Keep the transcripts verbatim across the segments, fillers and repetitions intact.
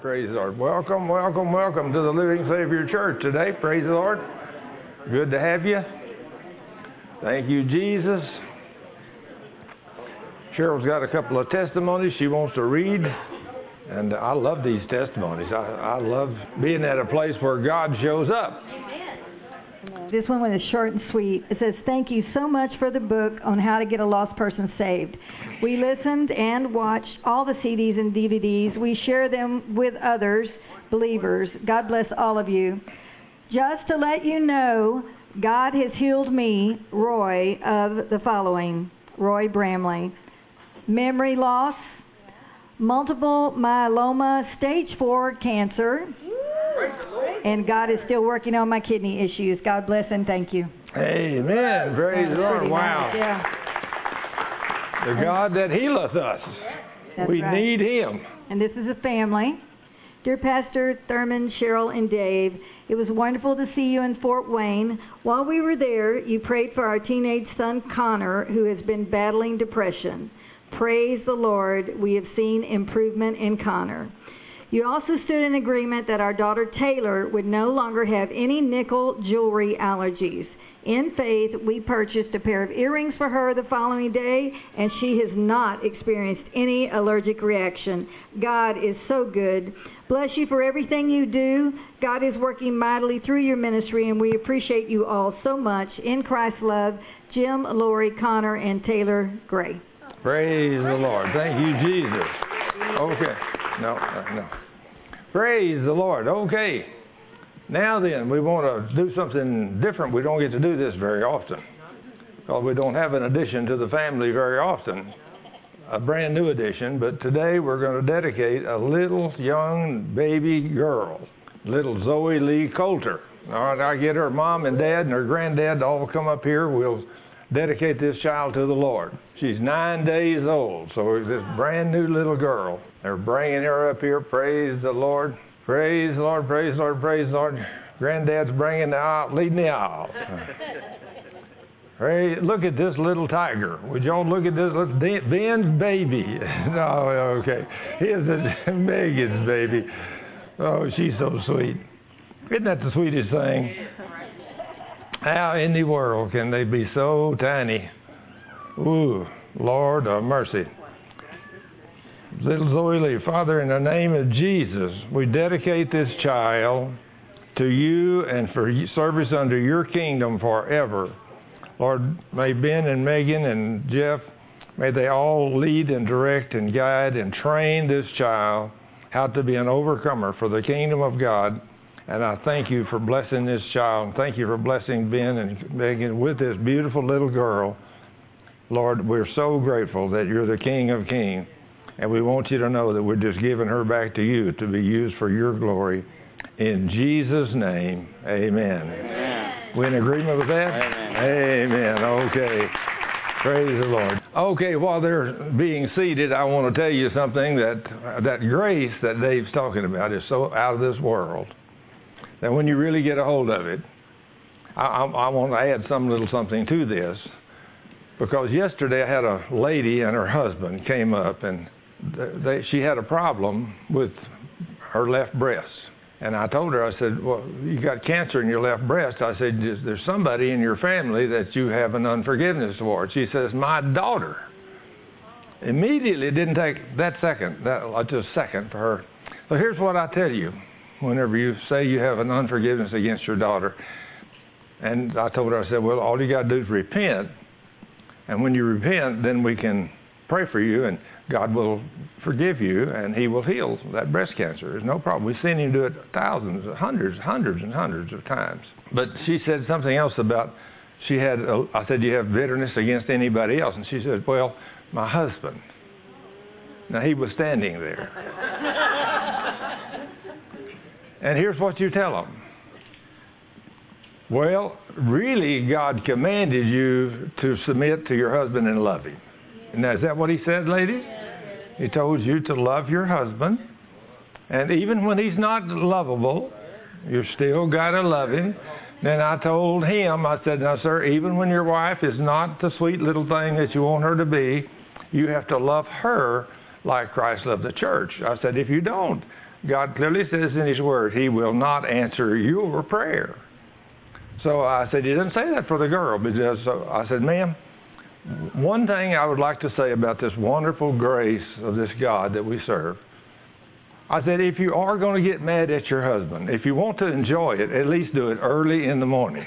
Praise the Lord. Welcome, welcome, welcome to the Living Savior Church today. Praise the Lord. Good to have you. Thank you, Jesus. Cheryl's got a couple of testimonies she wants to read. And I love these testimonies. I, I love being at a place where God shows up. This one was short and sweet. It says, "Thank you so much for the book on how to get a lost person saved. We listened and watched all the C Ds and D V Ds. We share them with others, believers. God bless all of you. Just to let you know, God has healed me, Roy, of the following." Roy Bramley. Memory loss, multiple myeloma, stage four cancer, and God is still working on my kidney issues. God bless and thank you. Amen. Praise the Lord. Wow. Nice, yeah. The God that healeth us. That's we right. need Him. And this is a family. Dear Pastor Thurman, Cheryl, and Dave, it was wonderful to see you in Fort Wayne. While we were there, you prayed for our teenage son, Connor, who has been battling depression. Praise the Lord, we have seen improvement in Connor. You also stood in agreement that our daughter Taylor would no longer have any nickel jewelry allergies. In faith, we purchased a pair of earrings for her the following day, and she has not experienced any allergic reaction. God is so good. Bless you for everything you do. God is working mightily through your ministry, and we appreciate you all so much. In Christ's love, Jim, Lori, Connor, and Taylor Gray. Praise the Lord. Thank you, Jesus. Okay. No, no, no. Praise the Lord. Okay. Now then, we want to do something different. We don't get to do this very often because we don't have an addition to the family very often, a brand new addition. But today we're going to dedicate a little young baby girl, little Zoe Lee Coulter. All right, I get her mom and dad and her granddad to all come up here. We'll dedicate this child to the Lord. She's nine days old, so it's this brand new little girl. They're bringing her up here. Praise the Lord. Praise the Lord, praise the Lord, praise the Lord. Granddad's bringing the aisle, leading the aisle. Praise, look at this little tiger. Would y'all look at this? Look, Ben's baby. No, okay. Here's a, Megan's baby. Oh, she's so sweet. Isn't that the sweetest thing? How in the world can they be so tiny? Ooh, Lord of mercy. Little Zoe Lee, Father, in the name of Jesus, we dedicate this child to you and for service under your kingdom forever. Lord, may Ben and Megan and Jeff, may they all lead and direct and guide and train this child how to be an overcomer for the kingdom of God. And I thank you for blessing this child. Thank you for blessing Ben and Megan with this beautiful little girl. Lord, we're so grateful that you're the King of Kings. And we want you to know that we're just giving her back to you to be used for your glory. In Jesus' name, amen. Amen. We in agreement with that? Amen. Amen. Okay. Praise the Lord. Okay, while they're being seated, I want to tell you something that that grace that Dave's talking about is so out of this world that when you really get a hold of it, I, I, I want to add some little something to this. Because yesterday I had a lady and her husband came up and They, she had a problem with her left breast. And I told her, I said, well, you got cancer in your left breast. I said, there's somebody in your family that you have an unforgiveness toward. She says, my daughter. Immediately, it didn't take that second, that just a second for her. So here's what I tell you whenever you say you have an unforgiveness against your daughter. And I told her, I said, well, all you got to do is repent. And when you repent, then we can pray for you, and God will forgive you, and He will heal that breast cancer. There's no problem. We've seen Him do it thousands, hundreds, hundreds and hundreds of times. But she said something else about, she had, a, I said, do you have bitterness against anybody else? And she said, well, my husband. Now, he was standing there. And here's what you tell him. Well, really, God commanded you to submit to your husband and love him. Now, is that what he said, ladies? He told you to love your husband. And even when he's not lovable, you still got to love him. Then I told him, I said, now, sir, even when your wife is not the sweet little thing that you want her to be, you have to love her like Christ loved the church. I said, if you don't, God clearly says in His Word, He will not answer your prayer. So I said, He doesn't say that for the girl. But just, so I said, ma'am, one thing I would like to say about this wonderful grace of this God that we serve. I said, if you are going to get mad at your husband, if you want to enjoy it, at least do it early in the morning.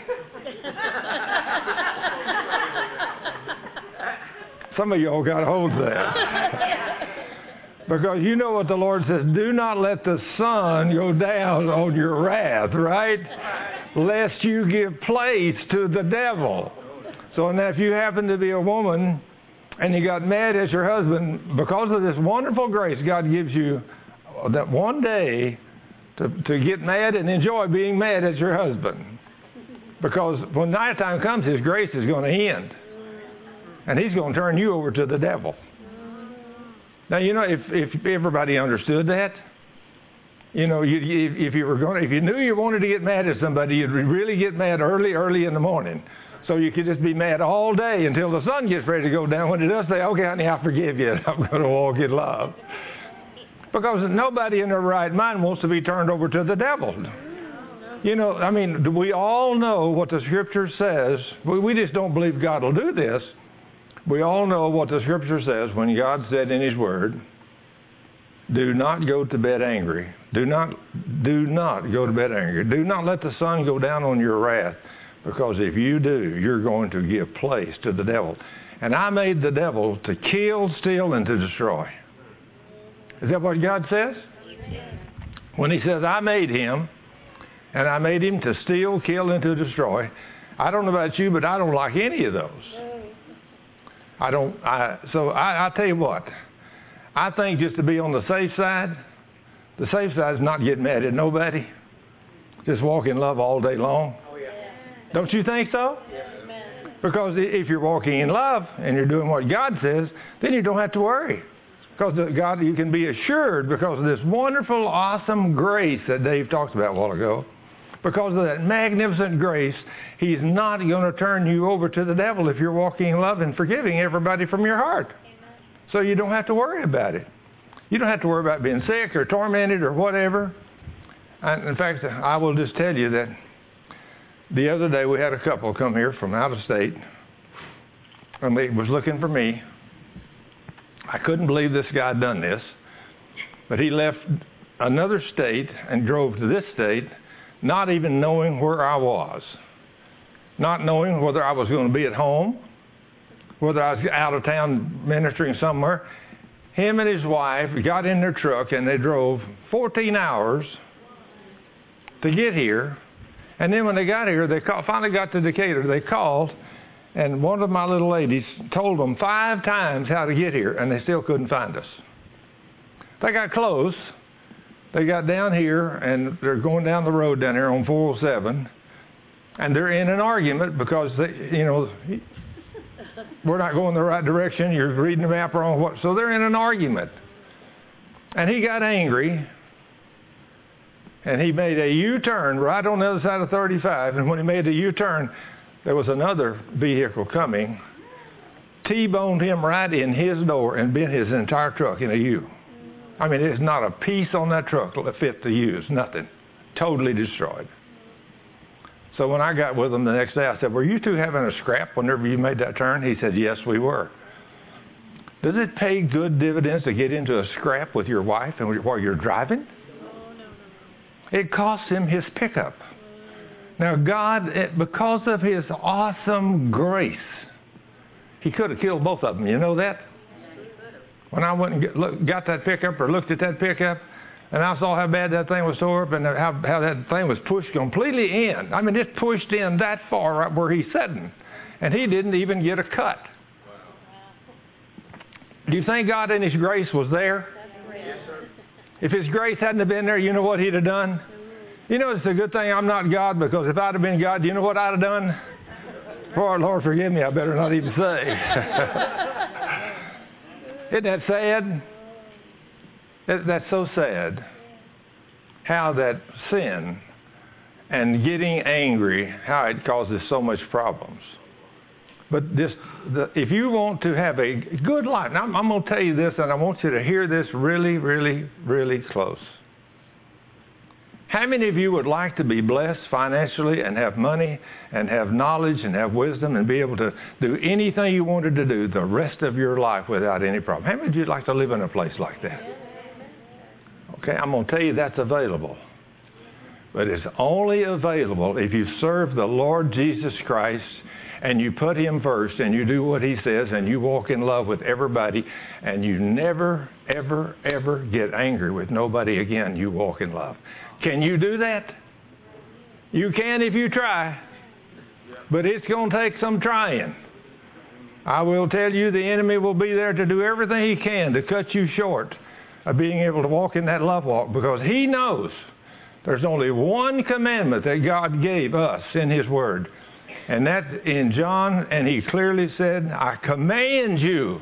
Some of y'all got hold of that. Because you know what the Lord says, do not let the sun go down on your wrath, right? Lest you give place to the devil. So now if you happen to be a woman and you got mad at your husband, because of this wonderful grace God gives you that one day to, to get mad and enjoy being mad at your husband. Because when nighttime comes, His grace is going to end. And He's going to turn you over to the devil. Now, you know, if, if everybody understood that, you know, you, you, if you were going, if you knew you wanted to get mad at somebody, you'd really get mad early, early in the morning. So you could just be mad all day until the sun gets ready to go down. When it does, say, okay, honey, I forgive you. I'm going to walk in love. Because nobody in their right mind wants to be turned over to the devil. You know, I mean, we all know what the Scripture says. We, we just don't believe God will do this. We all know what the Scripture says when God said in His Word, do not go to bed angry. Do not, do not go to bed angry. Do not let the sun go down on your wrath, because if you do, you're going to give place to the devil. And I made the devil to kill, steal, and to destroy. Is that what God says? When He says, I made him, and I made him to steal, kill, and to destroy, I don't know about you, but I don't like any of those. I don't, I, so I, I tell you what, I think just to be on the safe side, the safe side is not getting mad at nobody. Just walk in love all day long. Oh, yeah. Don't you think so? Yes. Because if you're walking in love and you're doing what God says, then you don't have to worry. Because God, you can be assured because of this wonderful, awesome grace that Dave talked about a while ago. Because of that magnificent grace, He's not going to turn you over to the devil if you're walking in love and forgiving everybody from your heart. Amen. So you don't have to worry about it. You don't have to worry about being sick or tormented or whatever. And in fact, I will just tell you that the other day we had a couple come here from out of state, and they was looking for me. I couldn't believe this guy had done this, but he left another state and drove to this state, not even knowing where I was, not knowing whether I was going to be at home, whether I was out of town ministering somewhere. Him and his wife got in their truck and they drove fourteen hours to get here. And then when they got here, they call, finally got to Decatur. They called, and one of my little ladies told them five times how to get here, and they still couldn't find us. They got close. They got down here, and they're going down the road down here on four oh seven, and they're in an argument because, they, you know, we're not going the right direction. You're reading the map wrong. What? So they're in an argument. And he got angry, and he made a U-turn right on the other side of thirty-five, and when he made the U-turn, there was another vehicle coming, T-boned him right in his door and bent his entire truck in a U. I mean, there's not a piece on that truck that fit to use, nothing. Totally destroyed. So when I got with him the next day, I said, were you two having a scrap whenever you made that turn? He said, yes, we were. Does it pay good dividends to get into a scrap with your wife and while you're driving? No, no, no. It cost him his pickup. Now God, because of His awesome grace, He could have killed both of them. You know that? When I went and get, look, got that pickup or looked at that pickup, and I saw how bad that thing was tore up and how, how that thing was pushed completely in. I mean, it pushed in that far right where he's sitting. And he didn't even get a cut. Do you think God in His grace was there? Yes, sir. If His grace hadn't have been there, you know what He'd have done? You know, it's a good thing I'm not God, because if I'd have been God, do you know what I'd have done? Oh, Lord, forgive me, I better not even say. Isn't that sad? That's so sad. How that sin and getting angry, how it causes so much problems. But this, the, if you want to have a good life, now I'm, I'm going to tell you this, and I want you to hear this really, really, really close. How many of you would like to be blessed financially and have money and have knowledge and have wisdom and be able to do anything you wanted to do the rest of your life without any problem? How many of you would like to live in a place like that? Okay, I'm going to tell you that's available. But it's only available if you serve the Lord Jesus Christ and you put Him first and you do what He says and you walk in love with everybody and you never, ever, ever get angry with nobody again. You walk in love. Can you do that? You can if you try. But it's going to take some trying. I will tell you the enemy will be there to do everything he can to cut you short of being able to walk in that love walk, because he knows there's only one commandment that God gave us in His Word. And that's in John, and He clearly said, I command you.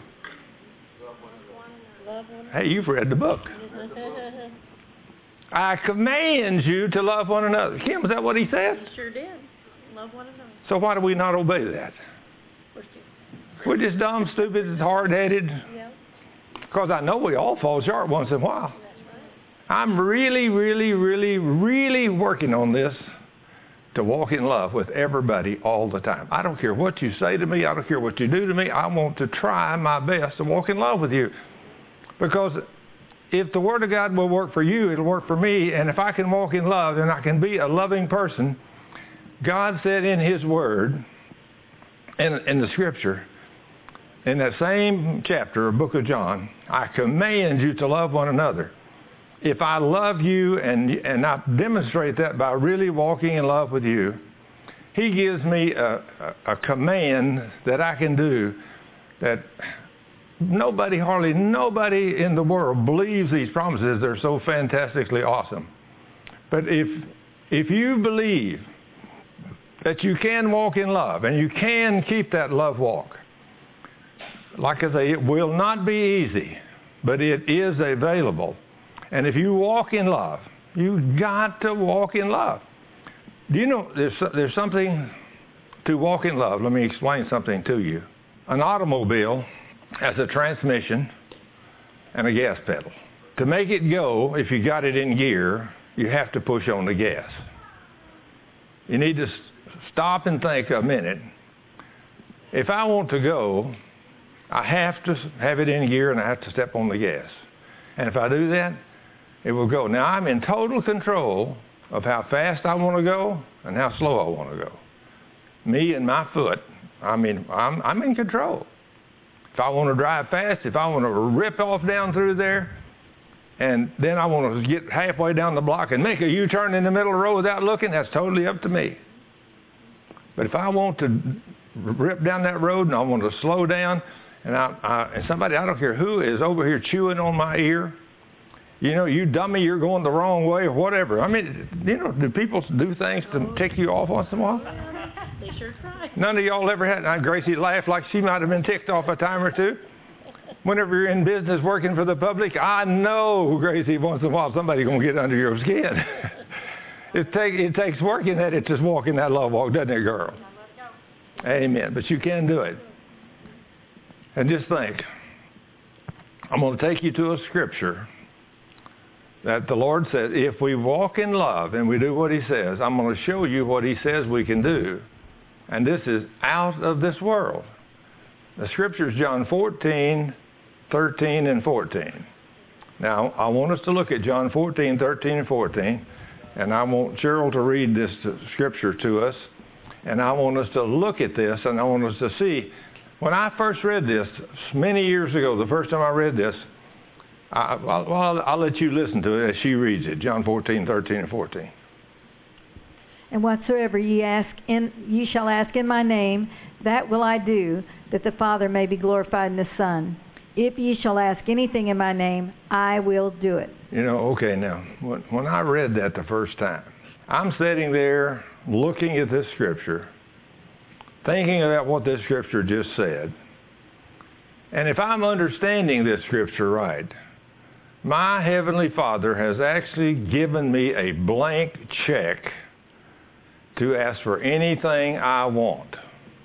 Hey, you've read the book. I command you to love one another. Kim, is that what He said? He sure did. Love one another. So why do we not obey that? We're just dumb, stupid, hard-headed. Yeah. Because I know we all fall short once in a while. I'm really, really, really, really working on this to walk in love with everybody all the time. I don't care what you say to me. I don't care what you do to me. I want to try my best to walk in love with you. Because if the Word of God will work for you, it'll work for me. And if I can walk in love and I can be a loving person, God said in His Word, in, in the Scripture, in that same chapter of Book of John, I command you to love one another. If I love you and, and I demonstrate that by really walking in love with you, He gives me a, a, a command that I can do that nobody, hardly nobody in the world believes these promises. They're so fantastically awesome. But if, if you believe that you can walk in love and you can keep that love walk, like I say, it will not be easy, but it is available. And if you walk in love, you've got to walk in love. Do you know there's, there's something to walk in love? Let me explain something to you. An automobile has a transmission and a gas pedal. To make it go, if you got it in gear, you have to push on the gas. You need to stop and think a minute. If I want to go, I have to have it in gear and I have to step on the gas. And if I do that, it will go. Now, I'm in total control of how fast I want to go and how slow I want to go. Me and my foot, I mean, I'm, I'm in control. If I want to drive fast, if I want to rip off down through there, and then I want to get halfway down the block and make a U-turn in the middle of the road without looking, that's totally up to me. But if I want to rip down that road and I want to slow down, and, I, I, and somebody, I don't care who, is over here chewing on my ear, you know, you dummy, you're going the wrong way or whatever. I mean, you know, do people do things to tick you off once in a while? They sure try. None of y'all ever had, and Gracie laughed like she might have been ticked off a time or two. Whenever you're in business working for the public, I know, Gracie, once in a while somebody's going to get under your skin. it, take, it takes working at it, just walking that love walk, doesn't it, girl? Amen. But you can do it. And just think, I'm going to take you to a scripture that the Lord says, if we walk in love and we do what He says, I'm going to show you what He says we can do. And this is out of this world. The scripture is John fourteen, thirteen, and fourteen. Now, I want us to look at John fourteen, thirteen, and fourteen. And I want Cheryl to read this scripture to us. And I want us to look at this, and I want us to see. When I first read this, many years ago, the first time I read this, I, well, I'll, I'll let you listen to it as she reads it, John fourteen, thirteen, and fourteen. And whatsoever ye ask in, ye shall ask in my name, that will I do, that the Father may be glorified in the Son. If ye shall ask anything in my name, I will do it. You know, okay, now, when, when I read that the first time, I'm sitting there looking at this scripture, thinking about what this scripture just said. And if I'm understanding this scripture right, my Heavenly Father has actually given me a blank check to ask for anything I want.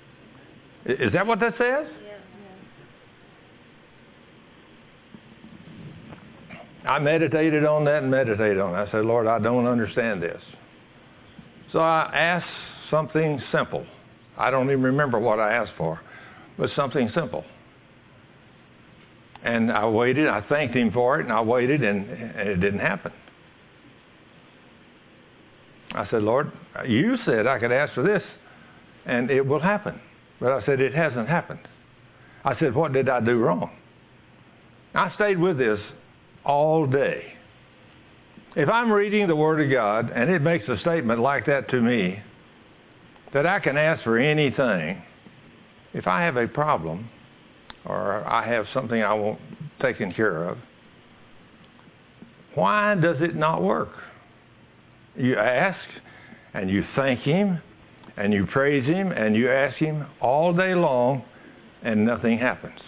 Is that what that says? Yeah, I meditated on that and meditated on it. I said, Lord, I don't understand this. So I asked something simple. I don't even remember what I asked for, but something simple. And I waited. I thanked him for it, and I waited, and, and it didn't happen. I said, Lord, you said I could ask for this, and it will happen. But I said, it hasn't happened. I said, what did I do wrong? I stayed with this all day. If I'm reading the Word of God, and it makes a statement like that to me, that I can ask for anything, if I have a problem, or I have something I want taken care of, why does it not work? You ask, and you thank him, and you praise him, and you ask him all day long, and nothing happens.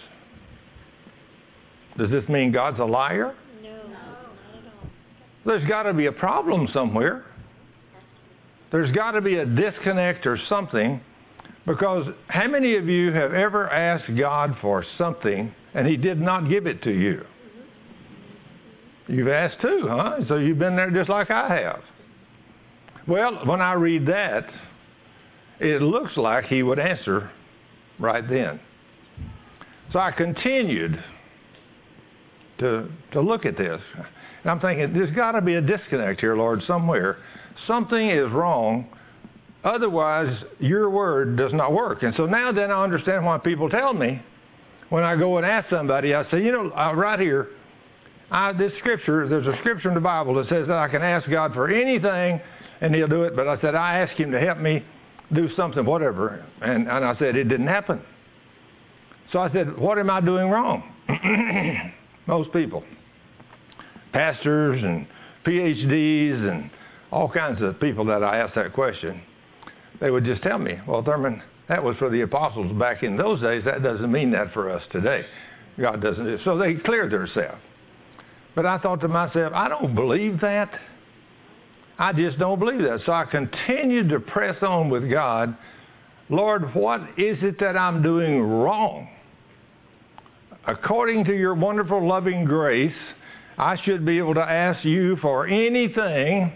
Does this mean God's a liar? No, not at all. There's got to be a problem somewhere. There's got to be a disconnect or something, because how many of you have ever asked God for something and he did not give it to you? You've asked too, huh? So you've been there just like I have. Well, when I read that, it looks like he would answer right then. So I continued to, to look at this. And I'm thinking, there's got to be a disconnect here, Lord, somewhere. Something is wrong. Otherwise, your word does not work. And so now then I understand why people tell me, when I go and ask somebody, I say, you know, uh, right here, I, this scripture, there's a scripture in the Bible that says that I can ask God for anything and he'll do it. But I said, I asked him to help me do something, whatever. And, and I said, it didn't happen. So I said, what am I doing wrong? Most people, pastors and P H Ds and all kinds of people that I asked that question, they would just tell me, well, Thurman, that was for the apostles back in those days. That doesn't mean that for us today. God doesn't do it. So they cleared themselves. But I thought to myself, I don't believe that. I just don't believe that. So I continued to press on with God. Lord, what is it that I'm doing wrong? According to your wonderful loving grace, I should be able to ask you for anything.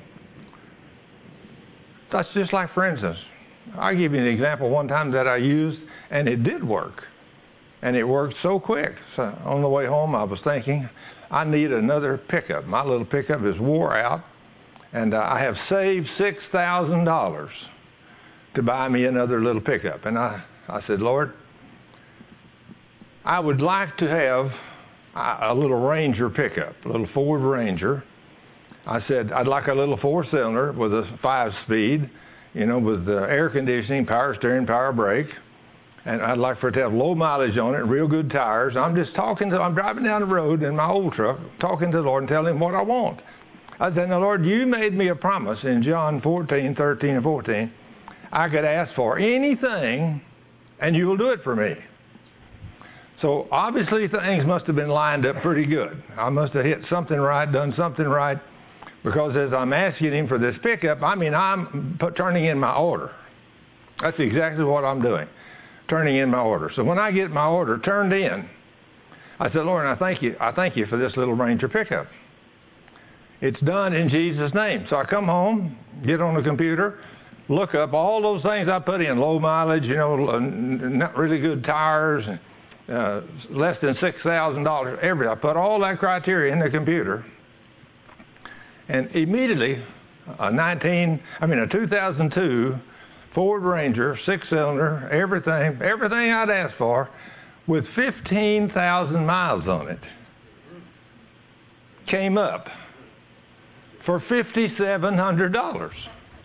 That's just like, for instance, I'll give you an example one time that I used, and it did work. And it worked so quick. So on the way home, I was thinking, I need another pickup. My little pickup is wore out, and uh, I have saved six thousand dollars to buy me another little pickup. And I, I said, Lord, I would like to have a, a little Ranger pickup, a little Ford Ranger. I said, I'd like a little four-cylinder with a five-speed, you know, with the air conditioning, power steering, power brake. And I'd like for it to have low mileage on it, real good tires. I'm just talking to, I'm driving down the road in my old truck, talking to the Lord and telling him what I want. I said, now, Lord, you made me a promise in John fourteen, thirteen, and fourteen. I could ask for anything, and you will do it for me. So obviously things must have been lined up pretty good. I must have hit something right, done something right, because as I'm asking him for this pickup, I mean, I'm put, turning in my order. That's exactly what I'm doing, turning in my order. So when I get my order turned in, I said, Lord, I thank you. I thank you for this little Ranger pickup. It's done in Jesus' name. So I come home, get on the computer, look up all those things I put in, low mileage, you know, not really good tires, uh, less than six thousand dollars, every. I put all that criteria in the computer, and immediately a nineteen, I mean a two thousand two Ford Ranger, six-cylinder, everything, everything I'd asked for, with fifteen thousand miles on it, came up for five thousand seven hundred dollars.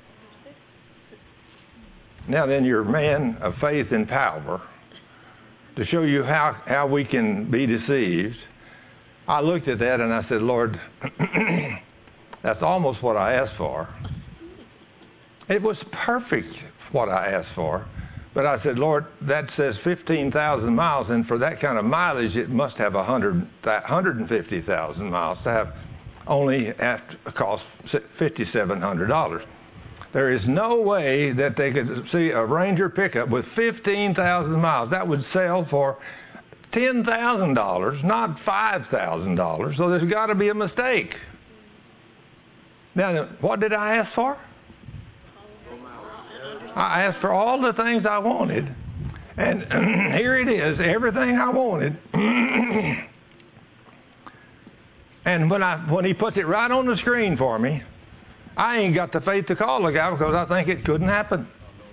Now then, you're a man of faith and power. To show you how, how we can be deceived, I looked at that and I said, Lord, that's almost what I asked for. It was perfect what I asked for. But I said, Lord, that says fifteen thousand miles, and for that kind of mileage, it must have one hundred, one hundred fifty thousand miles to have only have to cost five thousand seven hundred dollars. There is no way that they could see a Ranger pickup with fifteen thousand miles. That would sell for ten thousand dollars, not five thousand dollars, so there's got to be a mistake. Now, what did I ask for? I asked for all the things I wanted, and here it is, everything I wanted. And when I when he puts it right on the screen for me, I ain't got the faith to call the guy because I think it couldn't happen.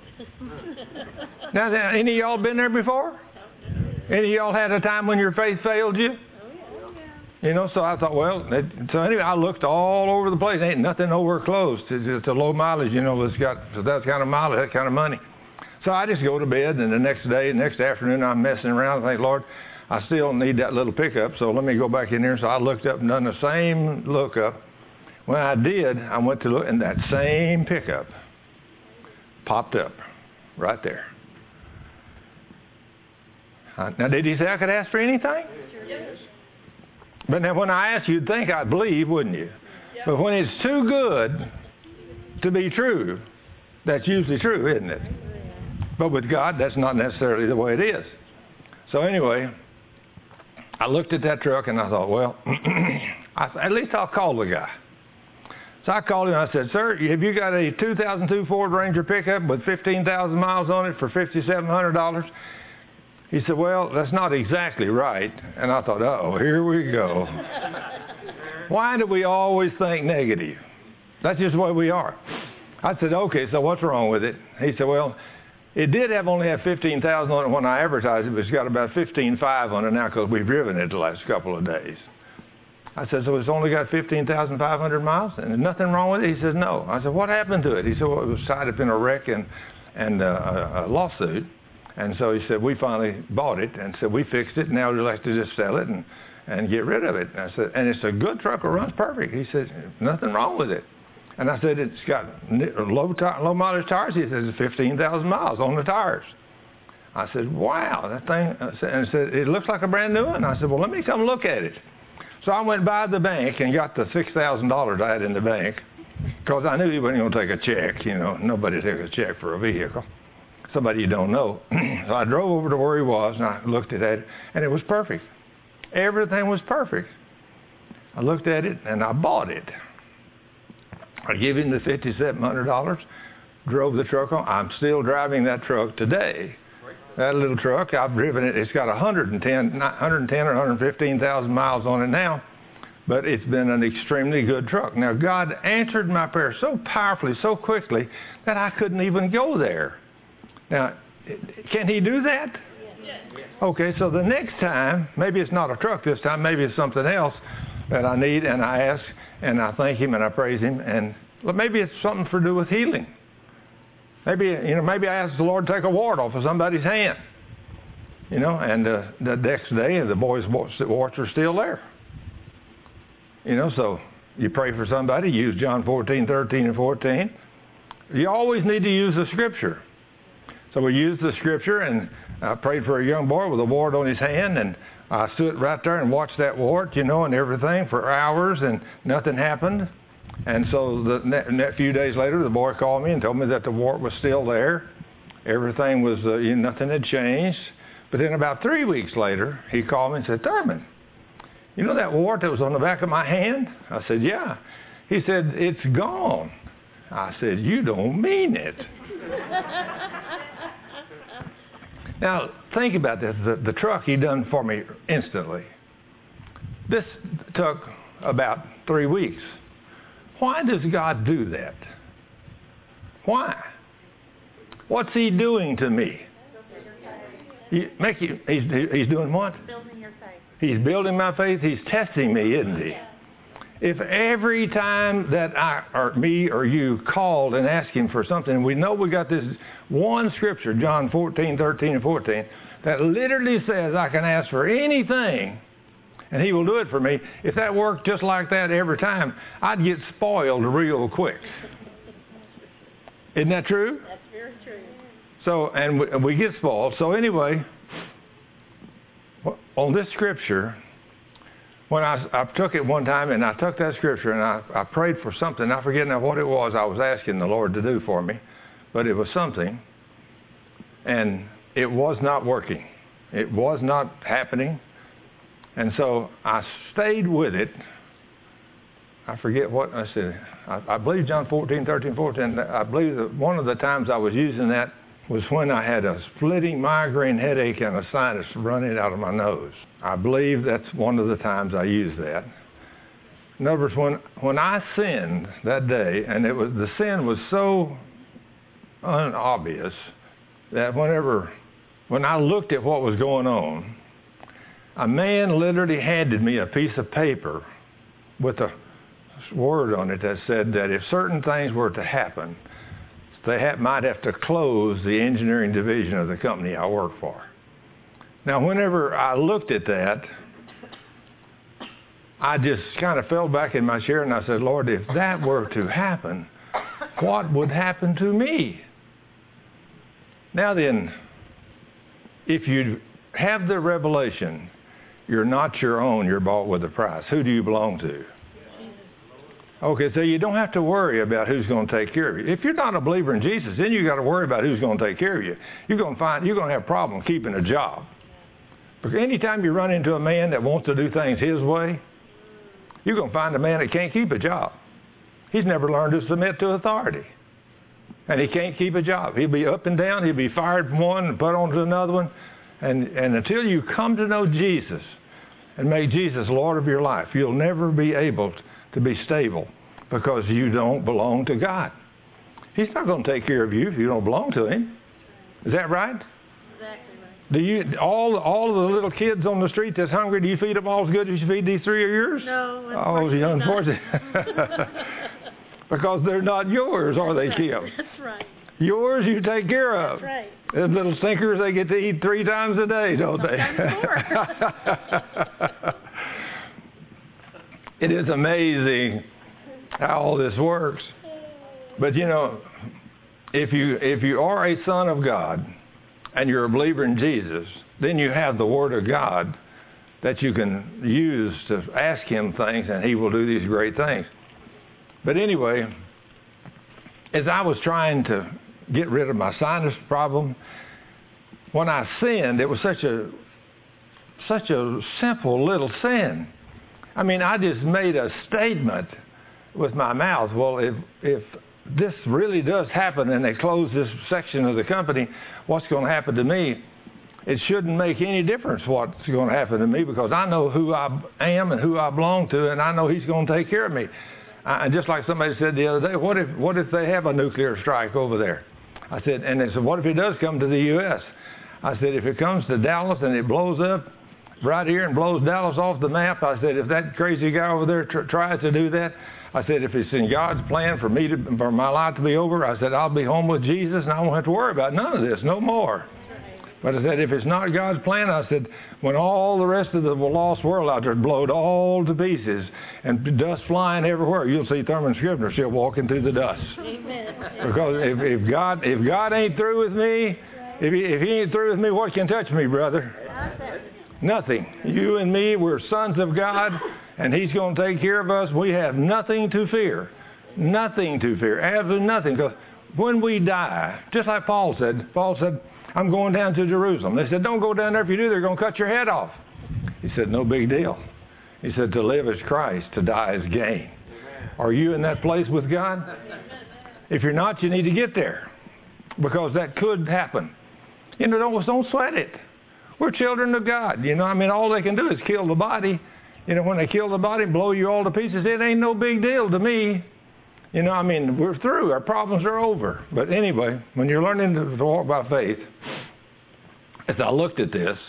Now, any of y'all been there before? Any of y'all had a time when your faith failed you? You know, so I thought, well, it, so anyway, I looked all over the place. Ain't nothing nowhere close. It's just a low mileage, you know, it's got that kind of mileage, that kind of money. So I just go to bed, and the next day, the next afternoon, I'm messing around. I think, Lord, I still need that little pickup, so let me go back in there. So I looked up and done the same lookup. When I did, I went to look, and that same pickup popped up right there. Uh, now, did he say I could ask for anything? Yes. But now when I ask, you'd think I'd believe, wouldn't you? Yep. But when it's too good to be true, that's usually true, isn't it? But with God, that's not necessarily the way it is. So anyway, I looked at that truck and I thought, well, I, at least I'll call the guy. So I called him and I said, sir, have you got a two thousand two Ford Ranger pickup with fifteen thousand miles on it for five thousand seven hundred dollars? He said, well, that's not exactly right. And I thought, uh-oh, here we go. Why do we always think negative? That's just the way we are. I said, okay, so what's wrong with it? He said, well, it did have only have fifteen thousand on it when I advertised it, but it's got about fifteen five on it now because we've driven it the last couple of days. I said, so it's only got fifteen thousand five hundred miles and there's nothing wrong with it? He says, no. I said, what happened to it? He said, well, it was tied up in a wreck and, and uh, a lawsuit. And so he said, we finally bought it and said, we fixed it. Now we'd like to just sell it and, and get rid of it. And I said, and it's a good truck. It runs perfect. He said, nothing wrong with it. And I said, it's got low, low mileage tires. He says, it's fifteen thousand miles on the tires. I said, wow, that thing. And he said, it looks like a brand new one. I said, well, let me come look at it. So I went by the bank and got the six thousand dollars I had in the bank because I knew he wasn't going to take a check. You know, nobody takes a check for a vehicle. Somebody you don't know. So I drove over to where he was and I looked at it and it was perfect. Everything was perfect. I looked at it and I bought it. I gave him the five thousand seven hundred dollars, drove the truck on. I'm still driving that truck today. That little truck, I've driven it. It's got one hundred ten, one hundred ten or one hundred fifteen thousand miles on it now, but it's been an extremely good truck. Now, God answered my prayer so powerfully, so quickly, that I couldn't even go there. Now, can he do that? Yes. Okay, so the next time, maybe it's not a truck this time, maybe it's something else that I need, and I ask, and I thank him, and I praise him, and well, maybe it's something to do with healing. Maybe, you know, maybe I ask the Lord to take a wart off of somebody's hand, you know, and uh, the next day the boys' warts are still there. You know, so you pray for somebody, use John fourteen, thirteen, and fourteen. You always need to use the Scripture. So we used the Scripture, and I prayed for a young boy with a wart on his hand, and I stood right there and watched that wart, you know, and everything for hours, and nothing happened. And so the ne- few days later, the boy called me and told me that the wart was still there. Everything was, uh, you know, nothing had changed. But then about three weeks later, he called me and said, Thurman, you know that wart that was on the back of my hand? I said, yeah. He said, it's gone. I said, you don't mean it. Now, think about this. The, the truck he done for me instantly. This took about three weeks. Why does God do that? Why? What's he doing to me? He, make you, he's, he's doing what? Building your faith. He's building my faith. He's testing me, isn't he? If every time that I or me or you called and asked him for something, we know we got this one scripture, John fourteen, thirteen, and fourteen, that literally says I can ask for anything and he will do it for me. If that worked just like that every time, I'd get spoiled real quick. Isn't that true? That's very true. So, and we, we get spoiled. So anyway, on this scripture, when I, I took it one time and I took that scripture and I, I prayed for something, I forget now what it was I was asking the Lord to do for me, but it was something, and it was not working. It was not happening. And so I stayed with it. I forget what I said. I, I believe John fourteen, thirteen, fourteen. I believe that one of the times I was using that was when I had a splitting migraine headache and a sinus running out of my nose. I believe that's one of the times I used that. In other words, when, when I sinned that day, and it was the sin was so unobvious that whenever, when I looked at what was going on, a man literally handed me a piece of paper with a word on it that said that if certain things were to happen, they ha- might have to close the engineering division of the company I work for. Now, whenever I looked at that, I just kind of fell back in my chair and I said, Lord, if that were to happen, what would happen to me? Now then, if you have the revelation, you're not your own, you're bought with a price. Who do you belong to? Okay, so you don't have to worry about who's going to take care of you. If you're not a believer in Jesus, then you got to worry about who's going to take care of you. You're going to find you're going to have a problem keeping a job. Because anytime you run into a man that wants to do things his way, you're going to find a man that can't keep a job. He's never learned to submit to authority. And he can't keep a job. He'll be up and down. He'll be fired from one and put on to another one. And, and until you come to know Jesus and make Jesus Lord of your life, you'll never be able to be stable because you don't belong to God. He's not going to take care of you if you don't belong to Him. Is that right? Exactly right. Do you all all of the little kids on the street that's hungry? Do you feed them all as good as you feed these three of yours? No. Oh, you unfortunate. Because they're not yours, are they, Kim? That's right. Yours, you take care of. That's right. Them little stinkers, they get to eat three times a day, don't they? Sometimes more. It is amazing how all this works. But you know, if you if you are a son of God and you're a believer in Jesus, then you have the Word of God that you can use to ask Him things, and He will do these great things. But anyway, as I was trying to get rid of my sinus problem, when I sinned, it was such a such a simple little sin. I mean, I just made a statement with my mouth. Well, if if this really does happen and they close this section of the company, what's going to happen to me? It shouldn't make any difference what's going to happen to me because I know who I am and who I belong to, and I know He's going to take care of me. And just like somebody said the other day, what if what if they have a nuclear strike over there? I said, and they said, what if it does come to the U S? I said, if it comes to Dallas and it blows up right here and blows Dallas off the map, I said, if that crazy guy over there tr- tries to do that, I said, if it's in God's plan for me to, for my life to be over, I said, I'll be home with Jesus and I won't have to worry about none of this, no more. But I said, if it's not God's plan, I said, when all the rest of the lost world out there blowed all to pieces and dust flying everywhere, you'll see Thurman Scrivener still walking through the dust. Amen. Because if, if God if God ain't through with me, if he, if he ain't through with me, what can touch me, brother? Nothing. You and me, we're sons of God, and He's going to take care of us. We have nothing to fear. Nothing to fear. Absolutely nothing. Because when we die, just like Paul said, Paul said, I'm going down to Jerusalem. They said, don't go down there. If you do, they're going to cut your head off. He said, no big deal. He said, to live is Christ, to die is gain. Are you in that place with God? If you're not, you need to get there, because that could happen. You know, don't, don't sweat it. We're children of God. You know, I mean, all they can do is kill the body. You know, when they kill the body and blow you all to pieces, it ain't no big deal to me. You know, I mean, we're through. Our problems are over. But anyway, when you're learning to, to walk by faith, as I looked at this,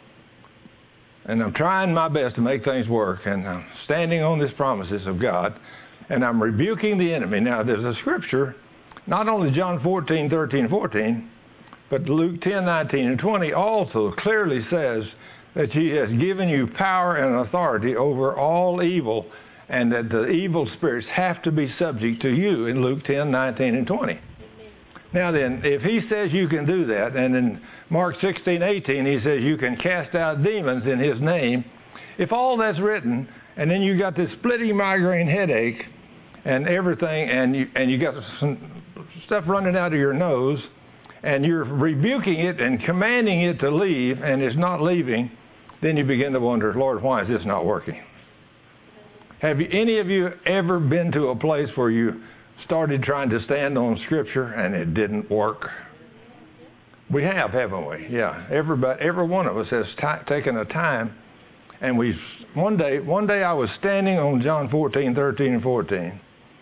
and I'm trying my best to make things work, and I'm standing on these promises of God, and I'm rebuking the enemy. Now, there's a scripture, not only John fourteen, thirteen, fourteen, but Luke ten, nineteen, and twenty also clearly says that He has given you power and authority over all evil, and that the evil spirits have to be subject to you in Luke ten, nineteen, and twenty. Now then, if He says you can do that, and in Mark sixteen, eighteen, He says you can cast out demons in His name, if all that's written, and then you got this splitting migraine headache and everything, and you, and you got some stuff running out of your nose, and you're rebuking it and commanding it to leave, and it's not leaving, then you begin to wonder, Lord, why is this not working? Have you, any of you ever been to a place where you started trying to stand on Scripture and it didn't work? We have, haven't we? Yeah. Everybody, every one of us has t- taken a time, and we. One day, one day I was standing on John fourteen, thirteen, and fourteen.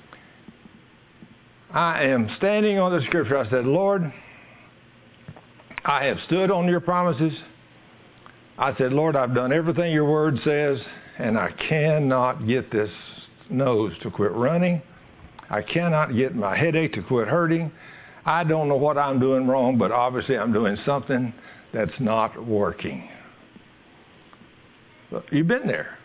I am standing on the Scripture. I said, Lord, I have stood on your promises. I said, Lord, I've done everything your word says, and I cannot get this nose to quit running. I cannot get my headache to quit hurting. I don't know what I'm doing wrong, but obviously I'm doing something that's not working. But you've been there.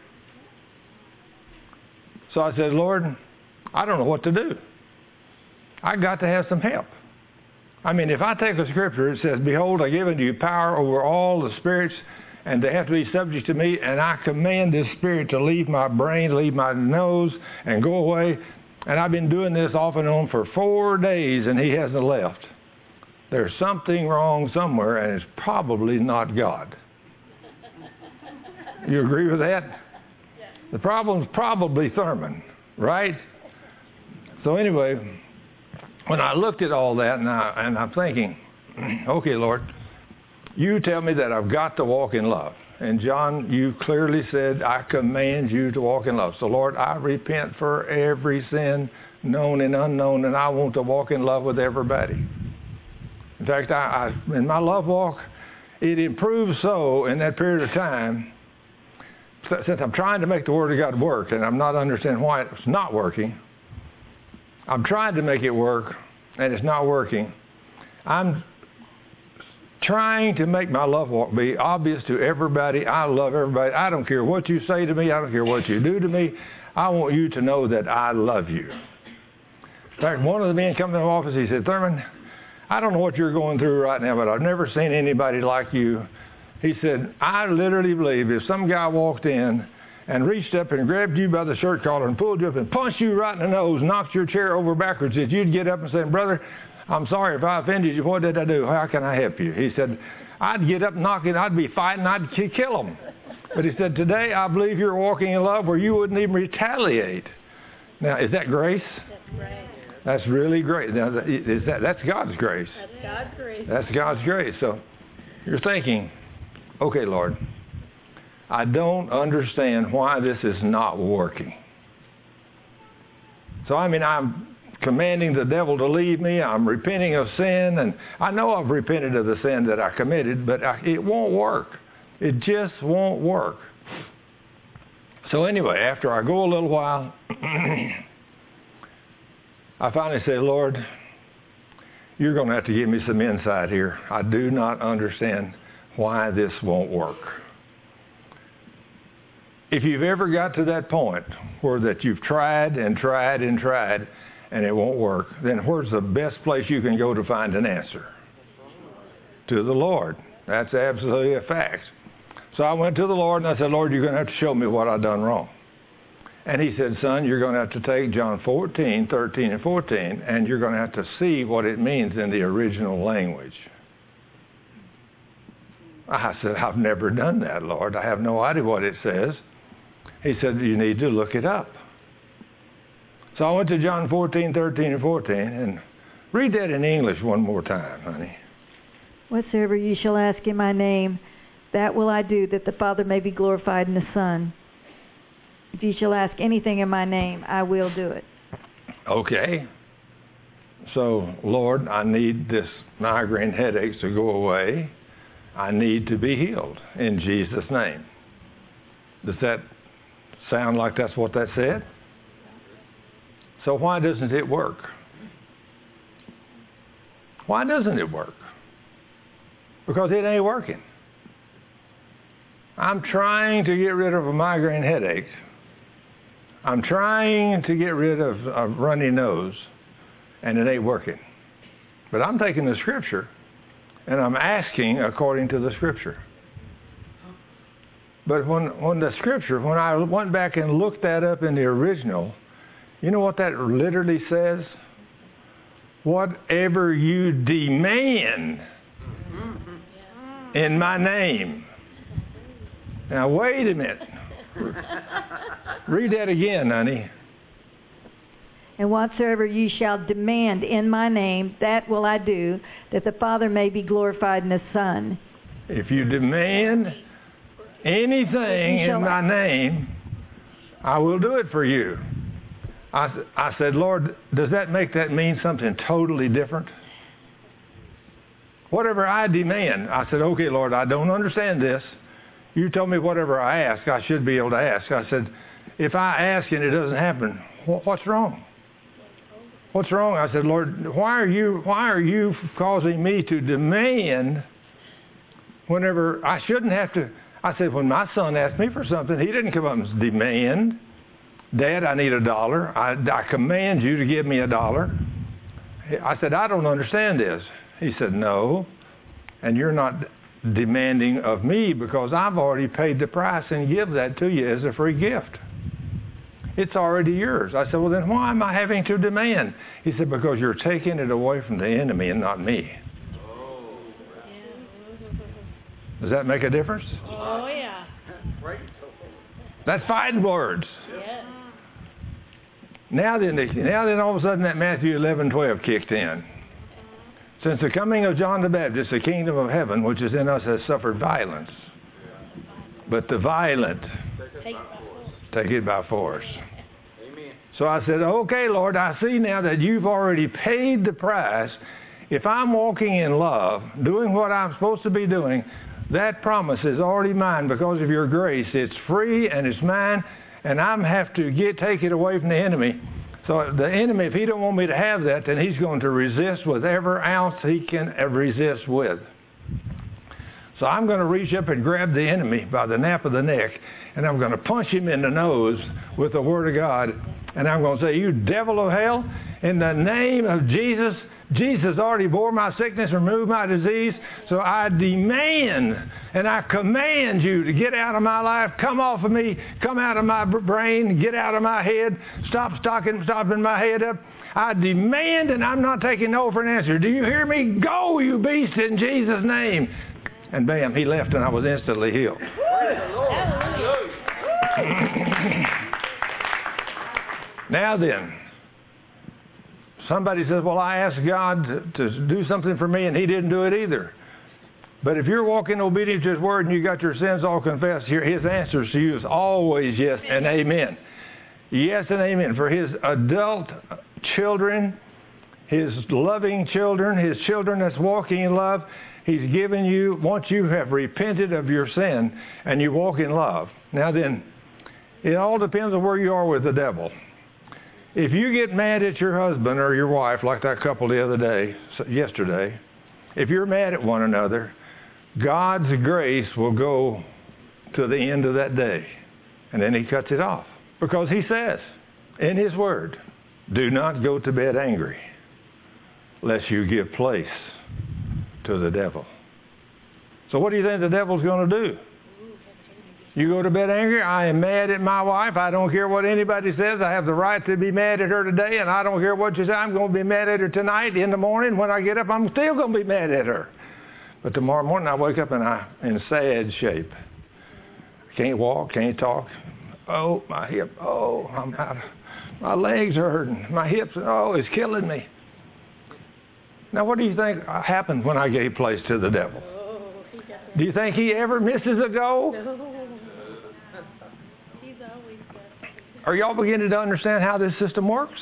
So I said, Lord, I don't know what to do. I got to have some help. I mean, if I take a scripture, it says, behold, I give unto you power over all the spirits, and they have to be subject to me, and I command this spirit to leave my brain, leave my nose, and go away. And I've been doing this off and on for four days, and he hasn't left. There's something wrong somewhere, and it's probably not God. You agree with that? The problem's probably Thurman, right? So anyway, when I looked at all that, and, I, and I'm thinking, okay, Lord, you tell me that I've got to walk in love. And John, you clearly said, I command you to walk in love. So Lord, I repent for every sin, known and unknown, and I want to walk in love with everybody. In fact, I, I, in my love walk, it improves so in that period of time, since I'm trying to make the Word of God work, and I'm not understanding why it's not working. I'm trying to make it work, and it's not working. I'm trying to make my love walk be obvious to everybody. I love everybody. I don't care what you say to me. I don't care what you do to me. I want you to know that I love you. In fact, one of the men come to my office, he said, Thurman, I don't know what you're going through right now, but I've never seen anybody like you. He said, I literally believe if some guy walked in and reached up and grabbed you by the shirt collar and pulled you up and punched you right in the nose, knocked your chair over backwards, that you'd get up and say, brother, I'm sorry if I offended you. What did I do? How can I help you? He said, I'd get up knocking, I'd be fighting, I'd kill him. But he said, today I believe you're walking in love where you wouldn't even retaliate. Now, is that grace? That's right. That's really great. Now, is that, that's God's grace. That's God's grace. That's God's grace. So you're thinking, okay, Lord, I don't understand why this is not working. So, I mean, I'm commanding the devil to leave me. I'm repenting of sin, and I know I've repented of the sin that I committed, but I, it won't work. It just won't work. So anyway, after I go a little while, I finally say, Lord, you're going to have to give me some insight here. I do not understand why this won't work. If you've ever got to that point where that you've tried and tried and tried and it won't work, then where's the best place you can go to find an answer? To the Lord. That's absolutely a fact. So I went to the Lord and I said, Lord, you're going to have to show me what I've done wrong. And he said, son, you're going to have to take John fourteen, thirteen, and fourteen, and you're going to have to see what it means in the original language. I said, I've never done that, Lord. I have no idea what it says. He said, you need to look it up. So I went to John fourteen, thirteen, and fourteen, and read that in English one more time, honey. Whatsoever you shall ask in my name, that will I do, that the Father may be glorified in the Son. If you shall ask anything in my name, I will do it. Okay. So, Lord, I need this migraine headaches to go away. I need to be healed in Jesus' name. Does that sound like that's what that said? So why doesn't it work? Why doesn't it work? Because it ain't working. I'm trying to get rid of a migraine headache. I'm trying to get rid of a runny nose, and it ain't working. But I'm taking the Scripture, and I'm asking according to the Scripture. But when, when the Scripture, when I went back and looked that up in the original, you know what that literally says? whatever you demand in my name. Now, wait a minute. Read that again, honey. And whatsoever you shall demand in my name, that will I do, that the Father may be glorified in the Son. If you demand anything in my name, I will do it for you. I, I said, Lord, does that make that mean something totally different? Whatever I demand, I said, okay, Lord, I don't understand this. You told me whatever I ask, I should be able to ask. I said, if I ask and it doesn't happen, what's wrong? What's wrong? I said, Lord, why are you why are you causing me to demand whenever I shouldn't have to? I said, when my son asked me for something, he didn't come up and demand, Dad, I need a dollar. I, I command you to give me a dollar. I said, I don't understand this. He said, no, and you're not demanding of me because I've already paid the price and give that to you as a free gift. It's already yours. I said, well, then why am I having to demand? He said, because you're taking it away from the enemy and not me. Does that make a difference? Oh, yeah. That's fighting words. Yes. Now then, now then all of a sudden that Matthew eleven twelve kicked in. Since the coming of John the Baptist, the kingdom of heaven, which is in us, has suffered violence. But the violent Take it by force. take it by force. Amen. So I said, okay, Lord, I see now that you've already paid the price. If I'm walking in love, doing what I'm supposed to be doing, that promise is already mine because of your grace. It's free and it's mine, and I have to get take it away from the enemy. So the enemy, if he don't want me to have that, then he's going to resist with every ounce he can resist with. So I'm going to reach up and grab the enemy by the nape of the neck, and I'm going to punch him in the nose with the Word of God, and I'm going to say, you devil of hell, in the name of Jesus, Jesus already bore my sickness, removed my disease, so I demand and I command you to get out of my life, come off of me, come out of my brain, get out of my head, stop stocking, stopping my head up. I demand, and I'm not taking no for an answer. Do you hear me? Go, you beast, in Jesus' name. And bam, he left, and I was instantly healed. Now then, somebody says, well, I asked God to, to do something for me, and he didn't do it either. But if you're walking in obedience to his word and you got your sins all confessed, here, his answers to you is always yes and amen. Yes and amen. For his adult children, his loving children, his children that's walking in love, he's given you, once you have repented of your sin and you walk in love. Now then, it all depends on where you are with the devil. If you get mad at your husband or your wife, like that couple the other day, yesterday, if you're mad at one another, God's grace will go to the end of that day. And then he cuts it off. Because he says in his word, do not go to bed angry, lest you give place to the devil. So what do you think the devil's going to do? You go to bed angry? I am mad at my wife. I don't care what anybody says. I have the right to be mad at her today, and I don't care what you say. I'm going to be mad at her tonight. In the morning when I get up, I'm still going to be mad at her. But tomorrow morning I wake up and I'm in sad shape. Can't walk, can't talk. Oh, my hip. Oh, I'm out. My legs are hurting. My hips, oh, it's killing me. Now, what do you think happened when I gave place to the devil? Do you think he ever misses a goal? He's always got. Are y'all beginning to understand how this system works?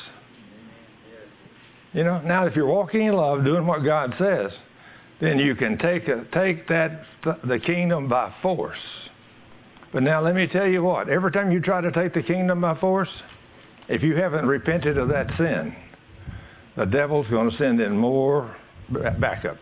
You know, now if you're walking in love, doing what God says, then you can take a, take that the kingdom by force. But now let me tell you what, every time you try to take the kingdom by force, if you haven't repented of that sin, the devil's going to send in more backups.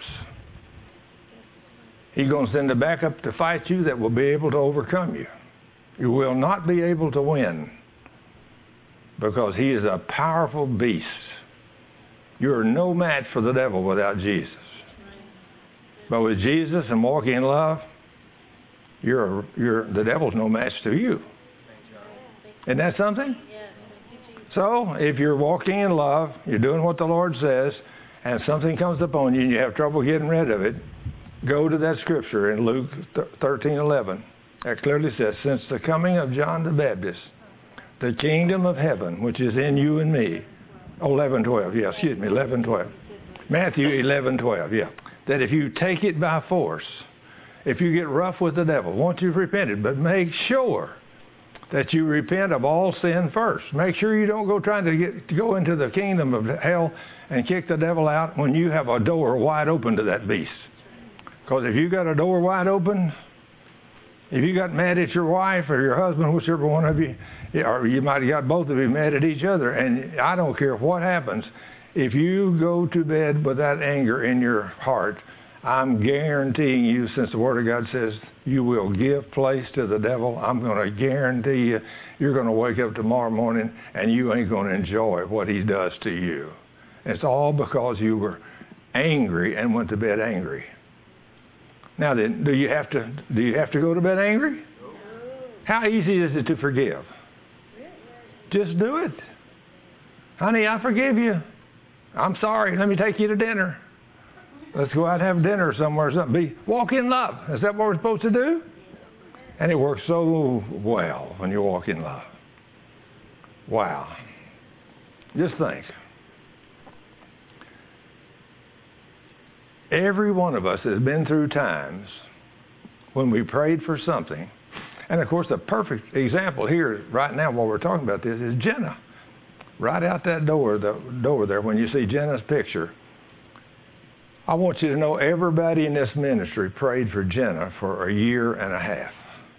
He's going to send a backup to fight you that will be able to overcome you. You will not be able to win because he is a powerful beast. You're no match for the devil without Jesus. But with Jesus and walking in love, you're, you're, the devil's no match to you. Isn't that something? So if you're walking in love, you're doing what the Lord says, and something comes upon you and you have trouble getting rid of it, go to that scripture in Luke thirteen eleven. That clearly says, since the coming of John the Baptist, the kingdom of heaven, which is in you and me, eleven twelve, yeah, excuse me, eleven twelve. Matthew eleven twelve, yeah. That if you take it by force, if you get rough with the devil, once you've repented, but make sure that you repent of all sin first. Make sure you don't go trying to get to go into the kingdom of hell and kick the devil out when you have a door wide open to that beast. Because if you got a door wide open, if you got mad at your wife or your husband, whichever one of you, or you might have got both of you mad at each other, and I don't care what happens, if you go to bed with that anger in your heart, I'm guaranteeing you, since the Word of God says you will give place to the devil, I'm going to guarantee you, you're going to wake up tomorrow morning and you ain't going to enjoy what he does to you. It's all because you were angry and went to bed angry. Now then, do you have to do you have to go to bed angry? How easy is it to forgive? Just do it. Honey, I forgive you. I'm sorry. Let me take you to dinner. Let's go out and have dinner somewhere. Something. Be walk in love. Is that what we're supposed to do? And it works so well when you walk in love. Wow. Just think. Every one of us has been through times when we prayed for something. And of course, the perfect example here right now while we're talking about this is Jenna. Right out that door, the door there, when you see Jenna's picture, I want you to know everybody in this ministry prayed for Jenna for a year and a half.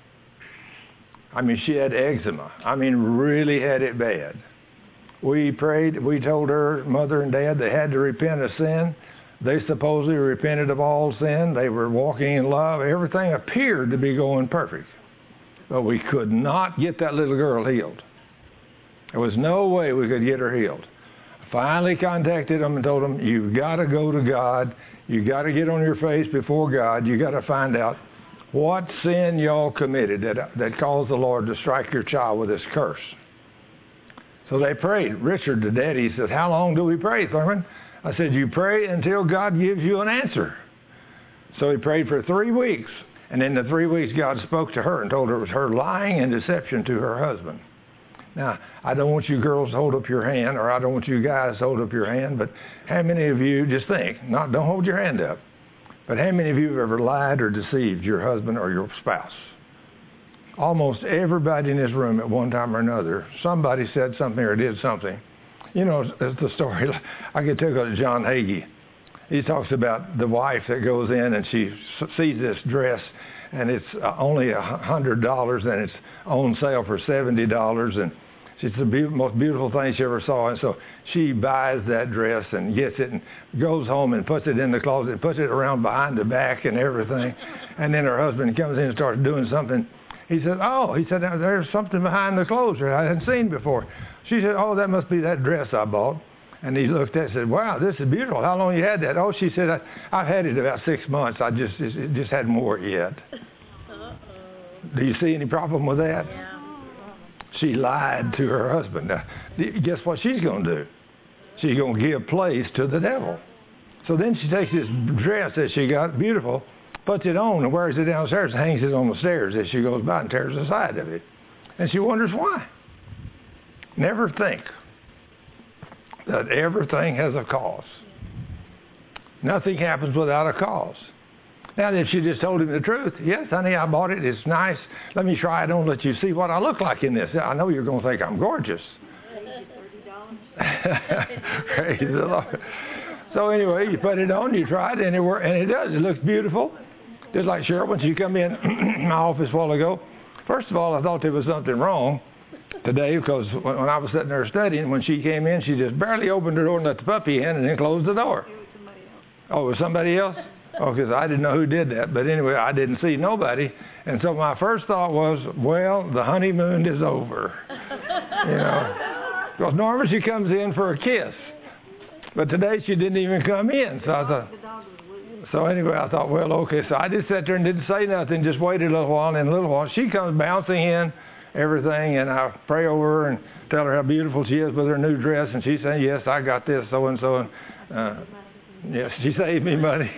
I mean, she had eczema. I mean, really had it bad. We prayed, we told her mother and dad they had to repent of sin. They supposedly repented of all sin. They were walking in love. Everything appeared to be going perfect. But we could not get that little girl healed. There was no way we could get her healed. Finally contacted them and told them, you've got to go to God. You've got to get on your face before God. You've got to find out what sin y'all committed that, that caused the Lord to strike your child with this curse. So they prayed. Richard, the daddy, said, how long do we pray, Thurman? I said, you pray until God gives you an answer. So he prayed for three weeks. And in the three weeks, God spoke to her and told her it was her lying and deception to her husband. Now, I don't want you girls to hold up your hand, or I don't want you guys to hold up your hand, but how many of you, just think, not don't hold your hand up, but how many of you have ever lied or deceived your husband or your spouse? Almost everybody in this room at one time or another, somebody said something or did something. You know, it's the story, I could take it to John Hagee. He talks about the wife that goes in and she sees this dress and it's only a hundred dollars and it's on sale for seventy dollars, and it's the be- most beautiful thing she ever saw. And so she buys that dress and gets it and goes home and puts it in the closet and puts it around behind the back and everything. And then her husband comes in and starts doing something. He said, oh, he said, there's something behind the clothes that I hadn't seen before. She said, oh, that must be that dress I bought. And he looked at it and said, wow, this is beautiful. How long you had that? Oh, she said, I, I've had it about six months. I just it just hadn't wore it yet. Uh-oh. Do you see any problem with that? Yeah. She lied to her husband. Now, guess what she's going to do? She's going to give place to the devil. So then she takes this dress that she got, beautiful, puts it on and wears it downstairs and hangs it on the stairs as she goes by and tears the side of it. And she wonders why. Never think that everything has a cause. Nothing happens without a cause. Now, if she just told him the truth, yes, honey, I bought it. It's nice. Let me try it on. Let you see what I look like in this. I know you're going to think I'm gorgeous. Praise the Lord. So anyway, you put it on, you try it, and it works, and it does. It looks beautiful. Just like Cheryl, when she come in my office a while ago, first of all, I thought there was something wrong today, because when I was sitting there studying, when she came in, she just barely opened the door and let the puppy in and then closed the door. It was somebody else. Oh, it was somebody else? Oh, because I didn't know who did that. But anyway, I didn't see nobody. And so my first thought was, well, the honeymoon is over. You know, because normally she comes in for a kiss. But today she didn't even come in. So I thought, so anyway, I thought, well, okay. So I just sat there and didn't say nothing, just waited a little while. And in a little while, she comes bouncing in, everything, and I pray over her and tell her how beautiful she is with her new dress, and she's saying, yes, I got this, so and so. And uh, Yes, she saved me money.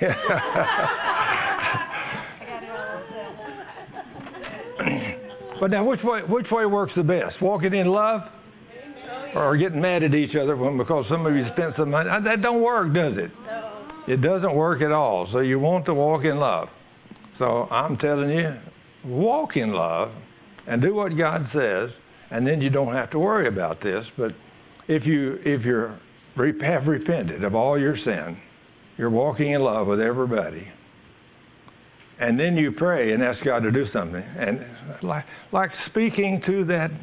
But now, which way which way works the best? Walking in love, or getting mad at each other when because some of you spent some money? That don't work, does it? It doesn't work at all. So you want to walk in love. So I'm telling you, walk in love and do what God says, and then you don't have to worry about this. But if you if you have repented of all your sin, you're walking in love with everybody. And then you pray and ask God to do something. And like, like speaking to that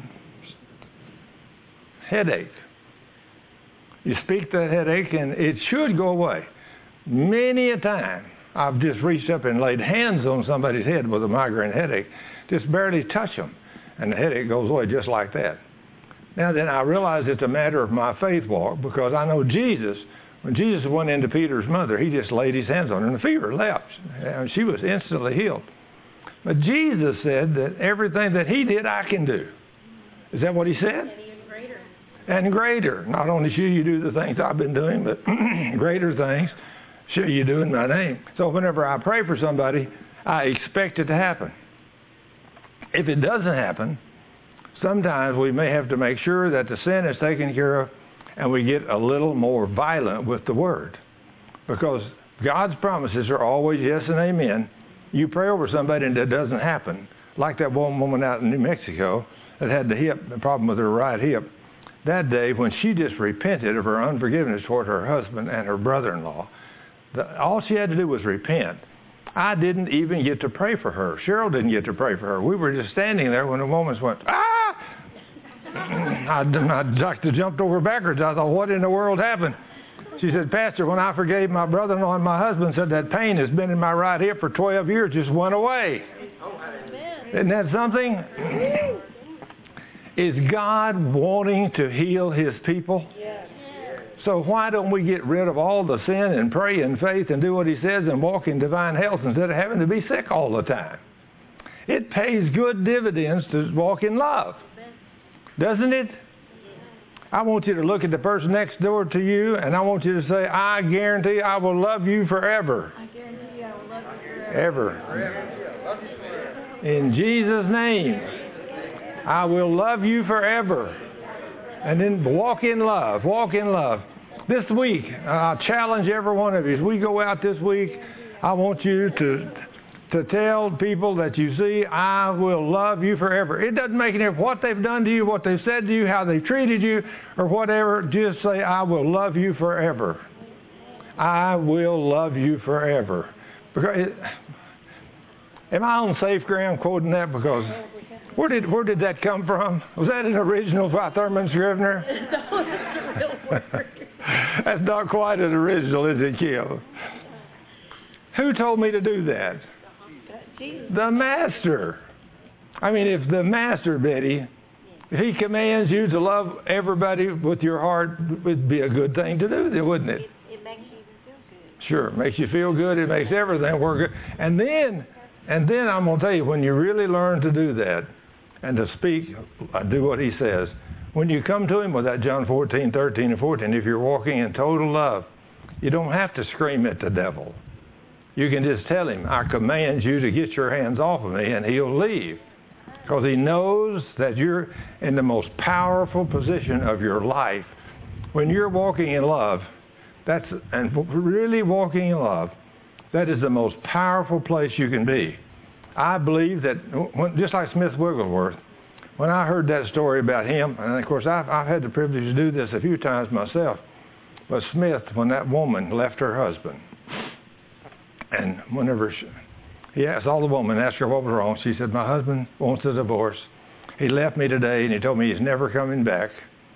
headache. You speak to that headache and it should go away. Many a time I've just reached up and laid hands on somebody's head with a migraine headache, just barely touch them, and the headache goes away just like that. Now then I realize it's a matter of my faith walk, because I know Jesus, when Jesus went into Peter's mother, he just laid his hands on her and the fever left. And she was instantly healed. But Jesus said that everything that he did, I can do. Is that what he said? And even greater. And greater. Not only shall you do the things I've been doing, but greater things shall you do in my name. So whenever I pray for somebody, I expect it to happen. If it doesn't happen, sometimes we may have to make sure that the sin is taken care of, and we get a little more violent with the word. Because God's promises are always yes and amen. You pray over somebody and it doesn't happen. Like that one woman out in New Mexico that had the hip, the problem with her right hip. That day when she just repented of her unforgiveness toward her husband and her brother-in-law, the, all she had to do was repent. I didn't even get to pray for her. Cheryl didn't get to pray for her. We were just standing there when the woman went, ah! I, I, I jumped over backwards. I thought, what in the world happened? She said, Pastor, when I forgave my brother-in-law and my husband, said that pain has been in my right hip for twelve years, just went away. Isn't that something? Is God wanting to heal his people? Yes. So why don't we get rid of all the sin and pray in faith and do what he says and walk in divine health instead of having to be sick all the time? It pays good dividends to walk in love. Doesn't it? I want you to look at the person next door to you, and I want you to say, I guarantee I will love you forever. I guarantee I will love you forever. Ever. In Jesus' name, I will love you forever. And then walk in love. Walk in love. This week, I challenge every one of you. As we go out this week, I want you to... to tell people that you see, I will love you forever. It doesn't make any difference what they've done to you, what they've said to you, how they've treated you, or whatever. Just say, I will love you forever. I will love you forever. Because it, am I on safe ground quoting that? Because where did where did that come from? Was that an original by Thurman Scrivener? No, it's a real word. That's not quite as original, is it, Kim? Who told me to do that? Jesus. The Master. I mean, if the Master, Betty, if he commands you to love everybody with your heart, it would be a good thing to do, wouldn't it? It, it makes you even feel good. Sure, it makes you feel good. It makes everything work good. And then, and then I'm going to tell you, when you really learn to do that and to speak, do what he says, when you come to him with that John fourteen, thirteen, and fourteen, if you're walking in total love, you don't have to scream at the devil. You can just tell him, I command you to get your hands off of me, and he'll leave. Because he knows that you're in the most powerful position of your life. When you're walking in love, that's and really walking in love, that is the most powerful place you can be. I believe that, when, just like Smith Wigglesworth, when I heard that story about him, and of course I've, I've had the privilege to do this a few times myself, but Smith, when that woman left her husband, and whenever she, he asked all the woman, asked her what was wrong, she said, my husband wants a divorce. He left me today, and he told me he's never coming back.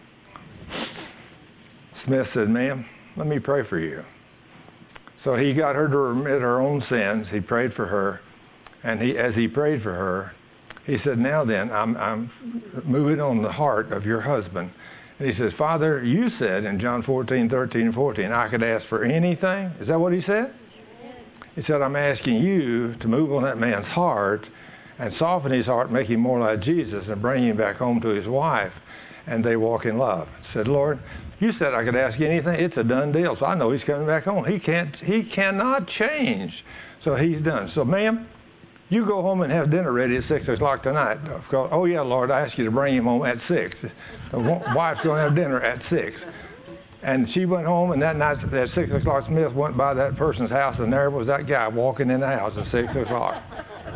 Smith said, ma'am, let me pray for you. So he got her to admit her own sins. He prayed for her. And he, as he prayed for her, he said, now then, I'm, I'm moving on the heart of your husband. And he says, Father, you said in John fourteen, thirteen, and fourteen, I could ask for anything. Is that what he said? He said, I'm asking you to move on that man's heart and soften his heart, make him more like Jesus, and bring him back home to his wife. and they walk in love. Said, Lord, you said I could ask you anything. It's a done deal. So I know he's coming back home. He can't, he cannot change. So he's done. So, ma'am, you go home and have dinner ready at six o'clock tonight. Oh, yeah, Lord, I asked you to bring him home at six. The wife's going to have dinner at six. And she went home, and that night at six o'clock, Smith went by that person's house, and there was that guy walking in the house at six o'clock.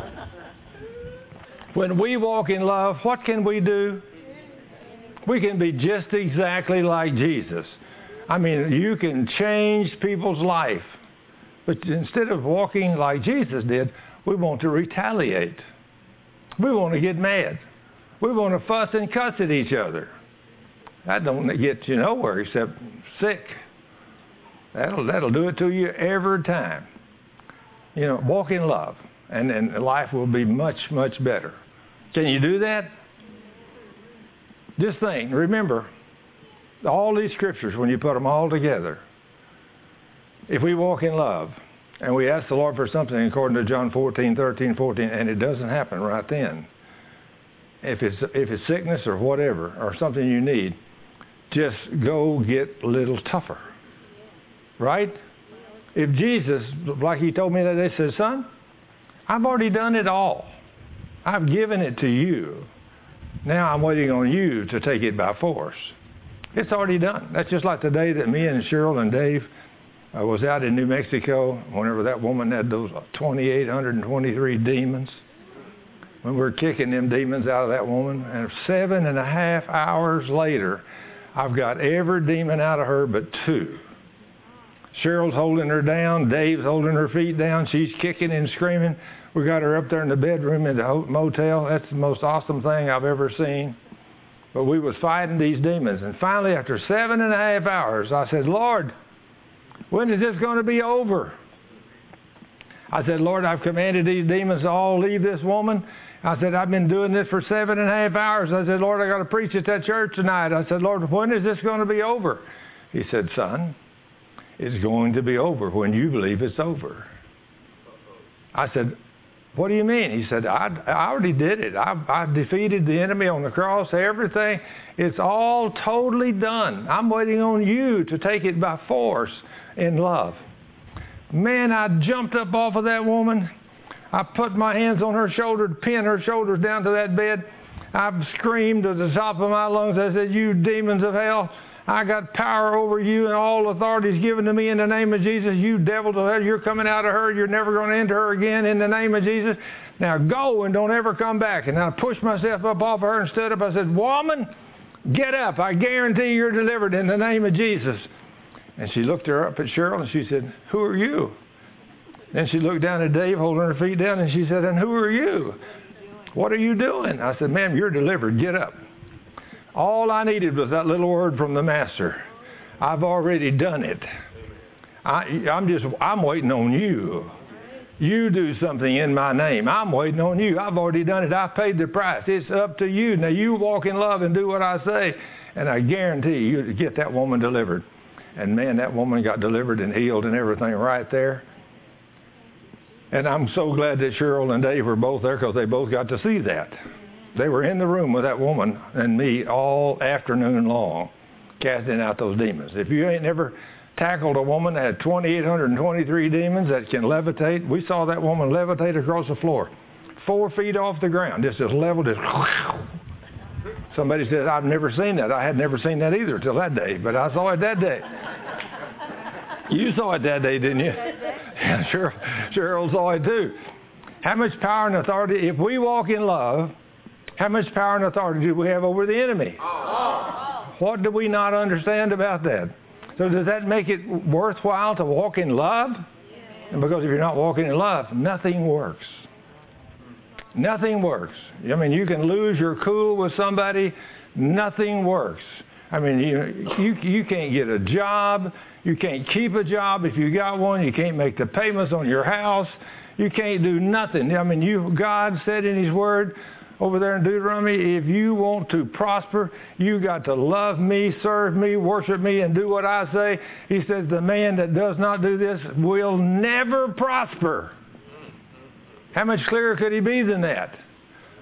When we walk in love, what can we do? We can be just exactly like Jesus. I mean, you can change people's life. But instead of walking like Jesus did, we want to retaliate. We want to get mad. We want to fuss and cuss at each other. That don't get you nowhere except sick. That'll that'll do it to you every time. You know, walk in love, and then life will be much, much better. Can you do that? Just think, remember, all these scriptures, when you put them all together, if we walk in love, and we ask the Lord for something according to John fourteen, thirteen, fourteen, and it doesn't happen right then, if it's if it's sickness or whatever, or something you need, just go get a little tougher. Right? If Jesus, like he told me that day, says, son, I've already done it all. I've given it to you. Now I'm waiting on you to take it by force. It's already done. That's just like the day that me and Cheryl and Dave uh, was out in New Mexico, whenever that woman had those two thousand eight hundred twenty-three demons. When we were kicking them demons out of that woman, and seven and a half hours later, I've got every demon out of her but two. Cheryl's holding her down. Dave's holding her feet down. She's kicking and screaming. We got her up there in the bedroom in the motel. That's the most awesome thing I've ever seen. But we was fighting these demons. And finally, after seven and a half hours, I said, Lord, when is this going to be over? I said, Lord, I've commanded these demons to all leave this woman. I said, I've been doing this for seven and a half hours. I said, Lord, I got to preach at that church tonight. I said, Lord, when is this going to be over? He said, son, it's going to be over when you believe it's over. I said, what do you mean? He said, I, I already did it. I, I defeated the enemy on the cross, everything. It's all totally done. I'm waiting on you to take it by force in love. Man, I jumped up off of that woman. I put my hands on her shoulder to pin her shoulders down to that bed. I screamed at the top of my lungs. I said, you demons of hell, I got power over you, and all authority is given to me in the name of Jesus. You devils of hell, you're coming out of her. You're never going to enter her again in the name of Jesus. Now go and don't ever come back. And I pushed myself up off of her and stood up. I said, woman, get up. I guarantee you're delivered in the name of Jesus. And she looked her up at Cheryl and she said, who are you? Then she looked down at Dave holding her feet down and she said, and who are you? What are you doing? I said, ma'am, you're delivered. Get up. All I needed was that little word from the Master. I've already done it. I, I'm just, I'm waiting on you. You do something in my name. I'm waiting on you. I've already done it. I've paid the price. It's up to you. Now you walk in love and do what I say, and I guarantee you to get that woman delivered. And man, that woman got delivered and healed and everything right there. And I'm so glad that Cheryl and Dave were both there because they both got to see that. They were in the room with that woman and me all afternoon long, casting out those demons. If you ain't never tackled a woman that had two thousand eight hundred twenty-three demons that can levitate, we saw that woman levitate across the floor, four feet off the ground, just as level, just somebody said, I've never seen that. I had never seen that either till that day, but I saw it that day. You saw it that day, didn't you? Yeah, sure. Cheryl saw it too. How much power and authority, if we walk in love, how much power and authority do we have over the enemy? Oh. What do we not understand about that? So does that make it worthwhile to walk in love? Yeah. And because if you're not walking in love, nothing works. Nothing works. I mean, you can lose your cool with somebody. Nothing works. I mean, you, you, you can't get a job. You can't keep a job if you got one. You can't make the payments on your house. You can't do nothing. I mean, you, God said in His Word, over there in Deuteronomy, if you want to prosper, you got to love me, serve me, worship me, and do what I say. He says the man that does not do this will never prosper. How much clearer could he be than that?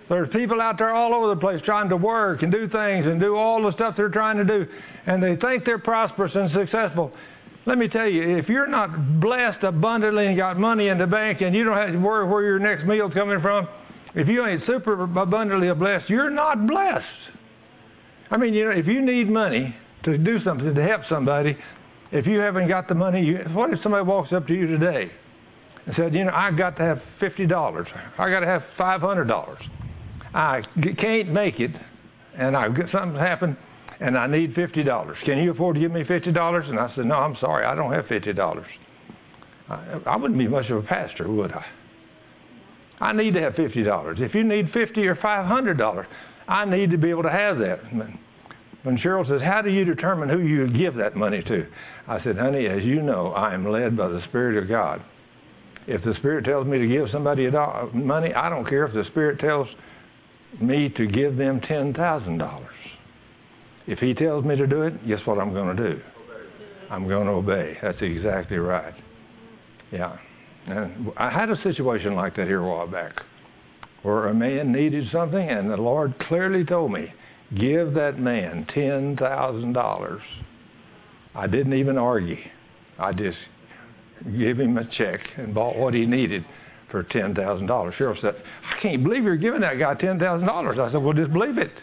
There's people out there all over the place trying to work and do things and do all the stuff they're trying to do, and they think they're prosperous and successful. Let me tell you, if you're not blessed abundantly and got money in the bank and you don't have to worry where your next meal's coming from, if you ain't super abundantly blessed, you're not blessed. I mean, you know, if you need money to do something, to help somebody, if you haven't got the money, you, what if somebody walks up to you today and said, you know, I got to have fifty dollars. I got to have five hundred dollars. I can't make it, and I've got something happen, and I need fifty dollars. Can you afford to give me fifty dollars? And I said, no, I'm sorry, I don't have fifty dollars. I, I wouldn't be much of a pastor, would I? I need to have fifty dollars. If you need fifty or five hundred dollars, I need to be able to have that. When Cheryl says, how do you determine who you give that money to? I said, honey, as you know, I am led by the Spirit of God. If the Spirit tells me to give somebody a dollar, money, I don't care if the Spirit tells me to give them ten thousand dollars. If He tells me to do it, guess what I'm going to do? I'm going to obey. That's exactly right. Yeah. And I had a situation like that here a while back where a man needed something, and the Lord clearly told me, give that man ten thousand dollars. I didn't even argue. I just gave him a check and bought what he needed for ten thousand dollars. Cheryl said, I can't believe you're giving that guy ten thousand dollars. I said, well, just believe it.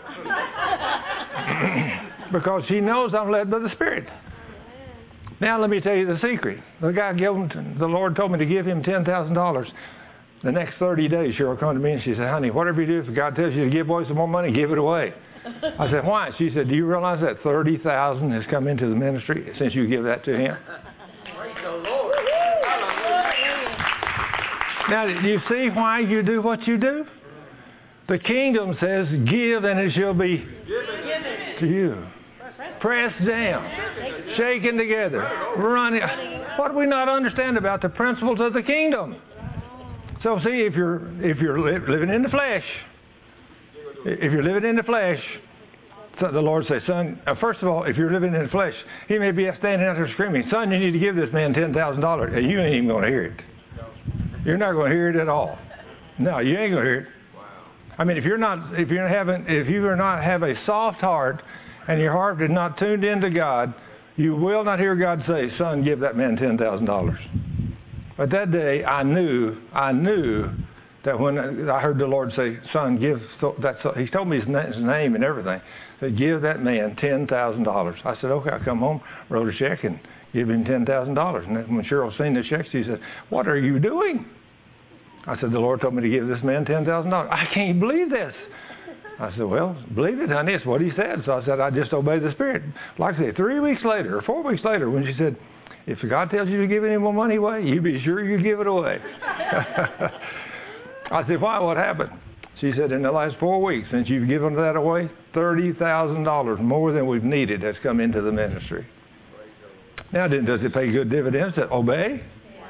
Because she knows I'm led by the Spirit. Now let me tell you the secret. The guy gave him, the Lord told me to give him ten thousand dollars. The next thirty days, Cheryl come to me and she said, honey, whatever you do, if God tells you to give away some more money, give it away. I said, why? She said, do you realize that thirty thousand dollars has come into the ministry since you give that to him? Praise the Lord. Now, do you see why you do what you do? The kingdom says, give and it shall be given to you. Pressed down, shaken together, running. What do we not understand about the principles of the kingdom? So see, if you're if you're li- living in the flesh, if you're living in the flesh, so the Lord says, son, uh, first of all, if you're living in the flesh, He may be standing out there screaming, son, you need to give this man ten thousand dollars, and you ain't even going to hear it. You're not going to hear it at all. No, you ain't going to hear it. I mean, if you're not, if you're having, if you are not have a soft heart, and your heart is not tuned into God, you will not hear God say, son, give that man ten thousand dollars. But that day, I knew, I knew that when I heard the Lord say, son, give that, He told me his name and everything, that give that man ten thousand dollars. I said, okay, I come home, wrote a check, and give him ten thousand dollars. And then when Cheryl seen the check, she said, what are you doing? I said, the Lord told me to give this man ten thousand dollars. I can't believe this. I said, well, believe it, honey. It's what He said. So I said, I just obey the Spirit. Like I said, three weeks later or four weeks later, when she said, if God tells you to give any more money away, you be sure you give it away. I said, why? What happened? She said, in the last four weeks, since you've given that away, thirty thousand dollars more than we've needed has come into the ministry. Now, does it pay good dividends to obey?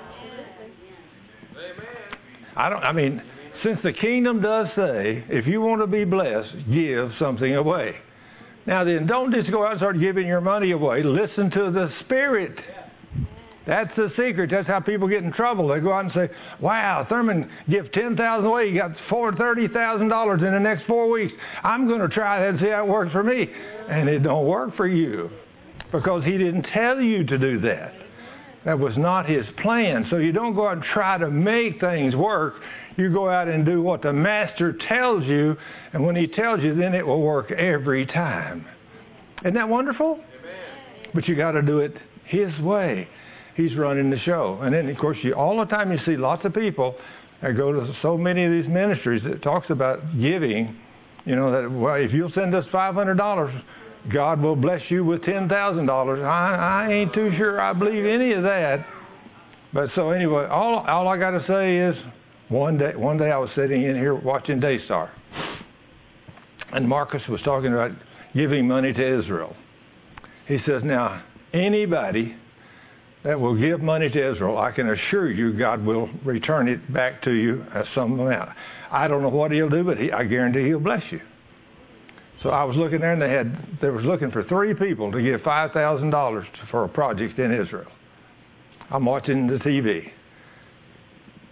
I don't, I mean, since the kingdom does say, if you want to be blessed, give something away. Now then, don't just go out and start giving your money away. Listen to the Spirit. That's the secret. That's how people get in trouble. They go out and say, wow, Thurman give ten thousand dollars away. He got thirty thousand dollars in the next four weeks. I'm going to try that and see how it works for me. And it don't work for you because He didn't tell you to do that. That was not His plan. So you don't go out and try to make things work. You go out and do what the Master tells you. And when He tells you, then it will work every time. Isn't that wonderful? Amen. But you got to do it His way. He's running the show. And then, of course, you, all the time you see lots of people that go to so many of these ministries that talks about giving, you know, that, well, if you'll send us five hundred dollars, God will bless you with ten thousand dollars. I, I ain't too sure I believe any of that. But so anyway, all, all I got to say is one day, one day I was sitting in here watching Daystar. And Marcus was talking about giving money to Israel. He says, now, anybody that will give money to Israel, I can assure you God will return it back to you as some amount. I don't know what He'll do, but he, I guarantee He'll bless you. So I was looking there, and they had they was looking for three people to give five thousand dollars for a project in Israel. I'm watching the T V.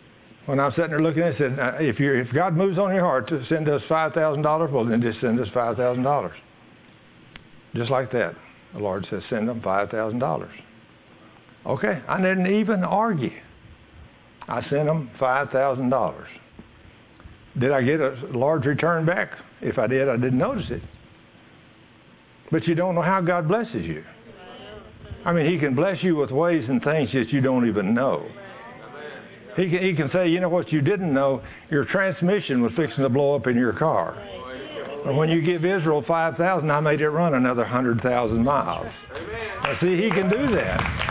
When I'm sitting there looking at it, I said, if, you're, if God moves on your heart to send us five thousand dollars, well, then just send us five thousand dollars. Just like that. The Lord says, send them five thousand dollars. Okay, I didn't even argue. I sent them five thousand dollars. Did I get a large return back? If I did, I didn't notice it. But you don't know how God blesses you. I mean, He can bless you with ways and things that you don't even know. He can, he can say, you know what you didn't know? Your transmission was fixing to blow up in your car. And when you give Israel five thousand, I made it run another one hundred thousand miles. Now, see, He can do that.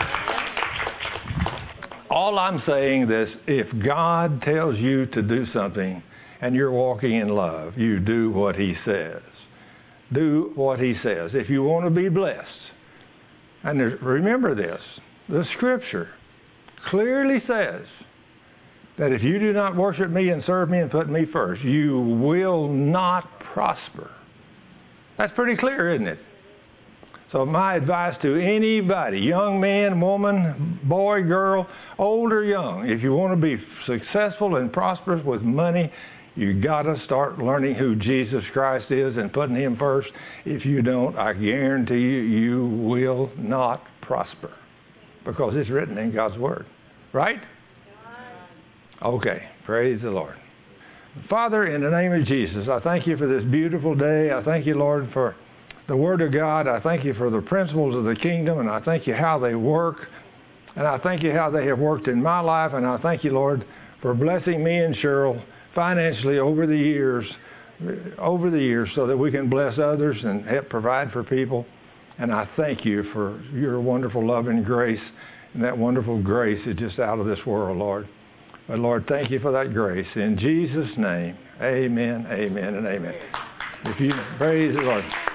All I'm saying is, if God tells you to do something and you're walking in love, you do what He says. Do what He says. If you want to be blessed, and remember this, the Scripture clearly says that if you do not worship me and serve me and put me first, you will not prosper. That's pretty clear, isn't it? So my advice to anybody, young man, woman, boy, girl, old or young, if you want to be successful and prosperous with money, you got to start learning who Jesus Christ is and putting Him first. If you don't, I guarantee you, you will not prosper, because it's written in God's Word. Right? Okay. Praise the Lord. Father, in the name of Jesus, I thank You for this beautiful day. I thank You, Lord, for the Word of God. I thank You for the principles of the kingdom, and I thank You how they work. And I thank You how they have worked in my life. And I thank You, Lord, for blessing me and Cheryl financially over the years, over the years, so that we can bless others and help provide for people. And I thank You for Your wonderful love and grace. And that wonderful grace is just out of this world, Lord. But Lord, thank You for that grace. In Jesus' name, amen, amen, and amen. If you praise the Lord.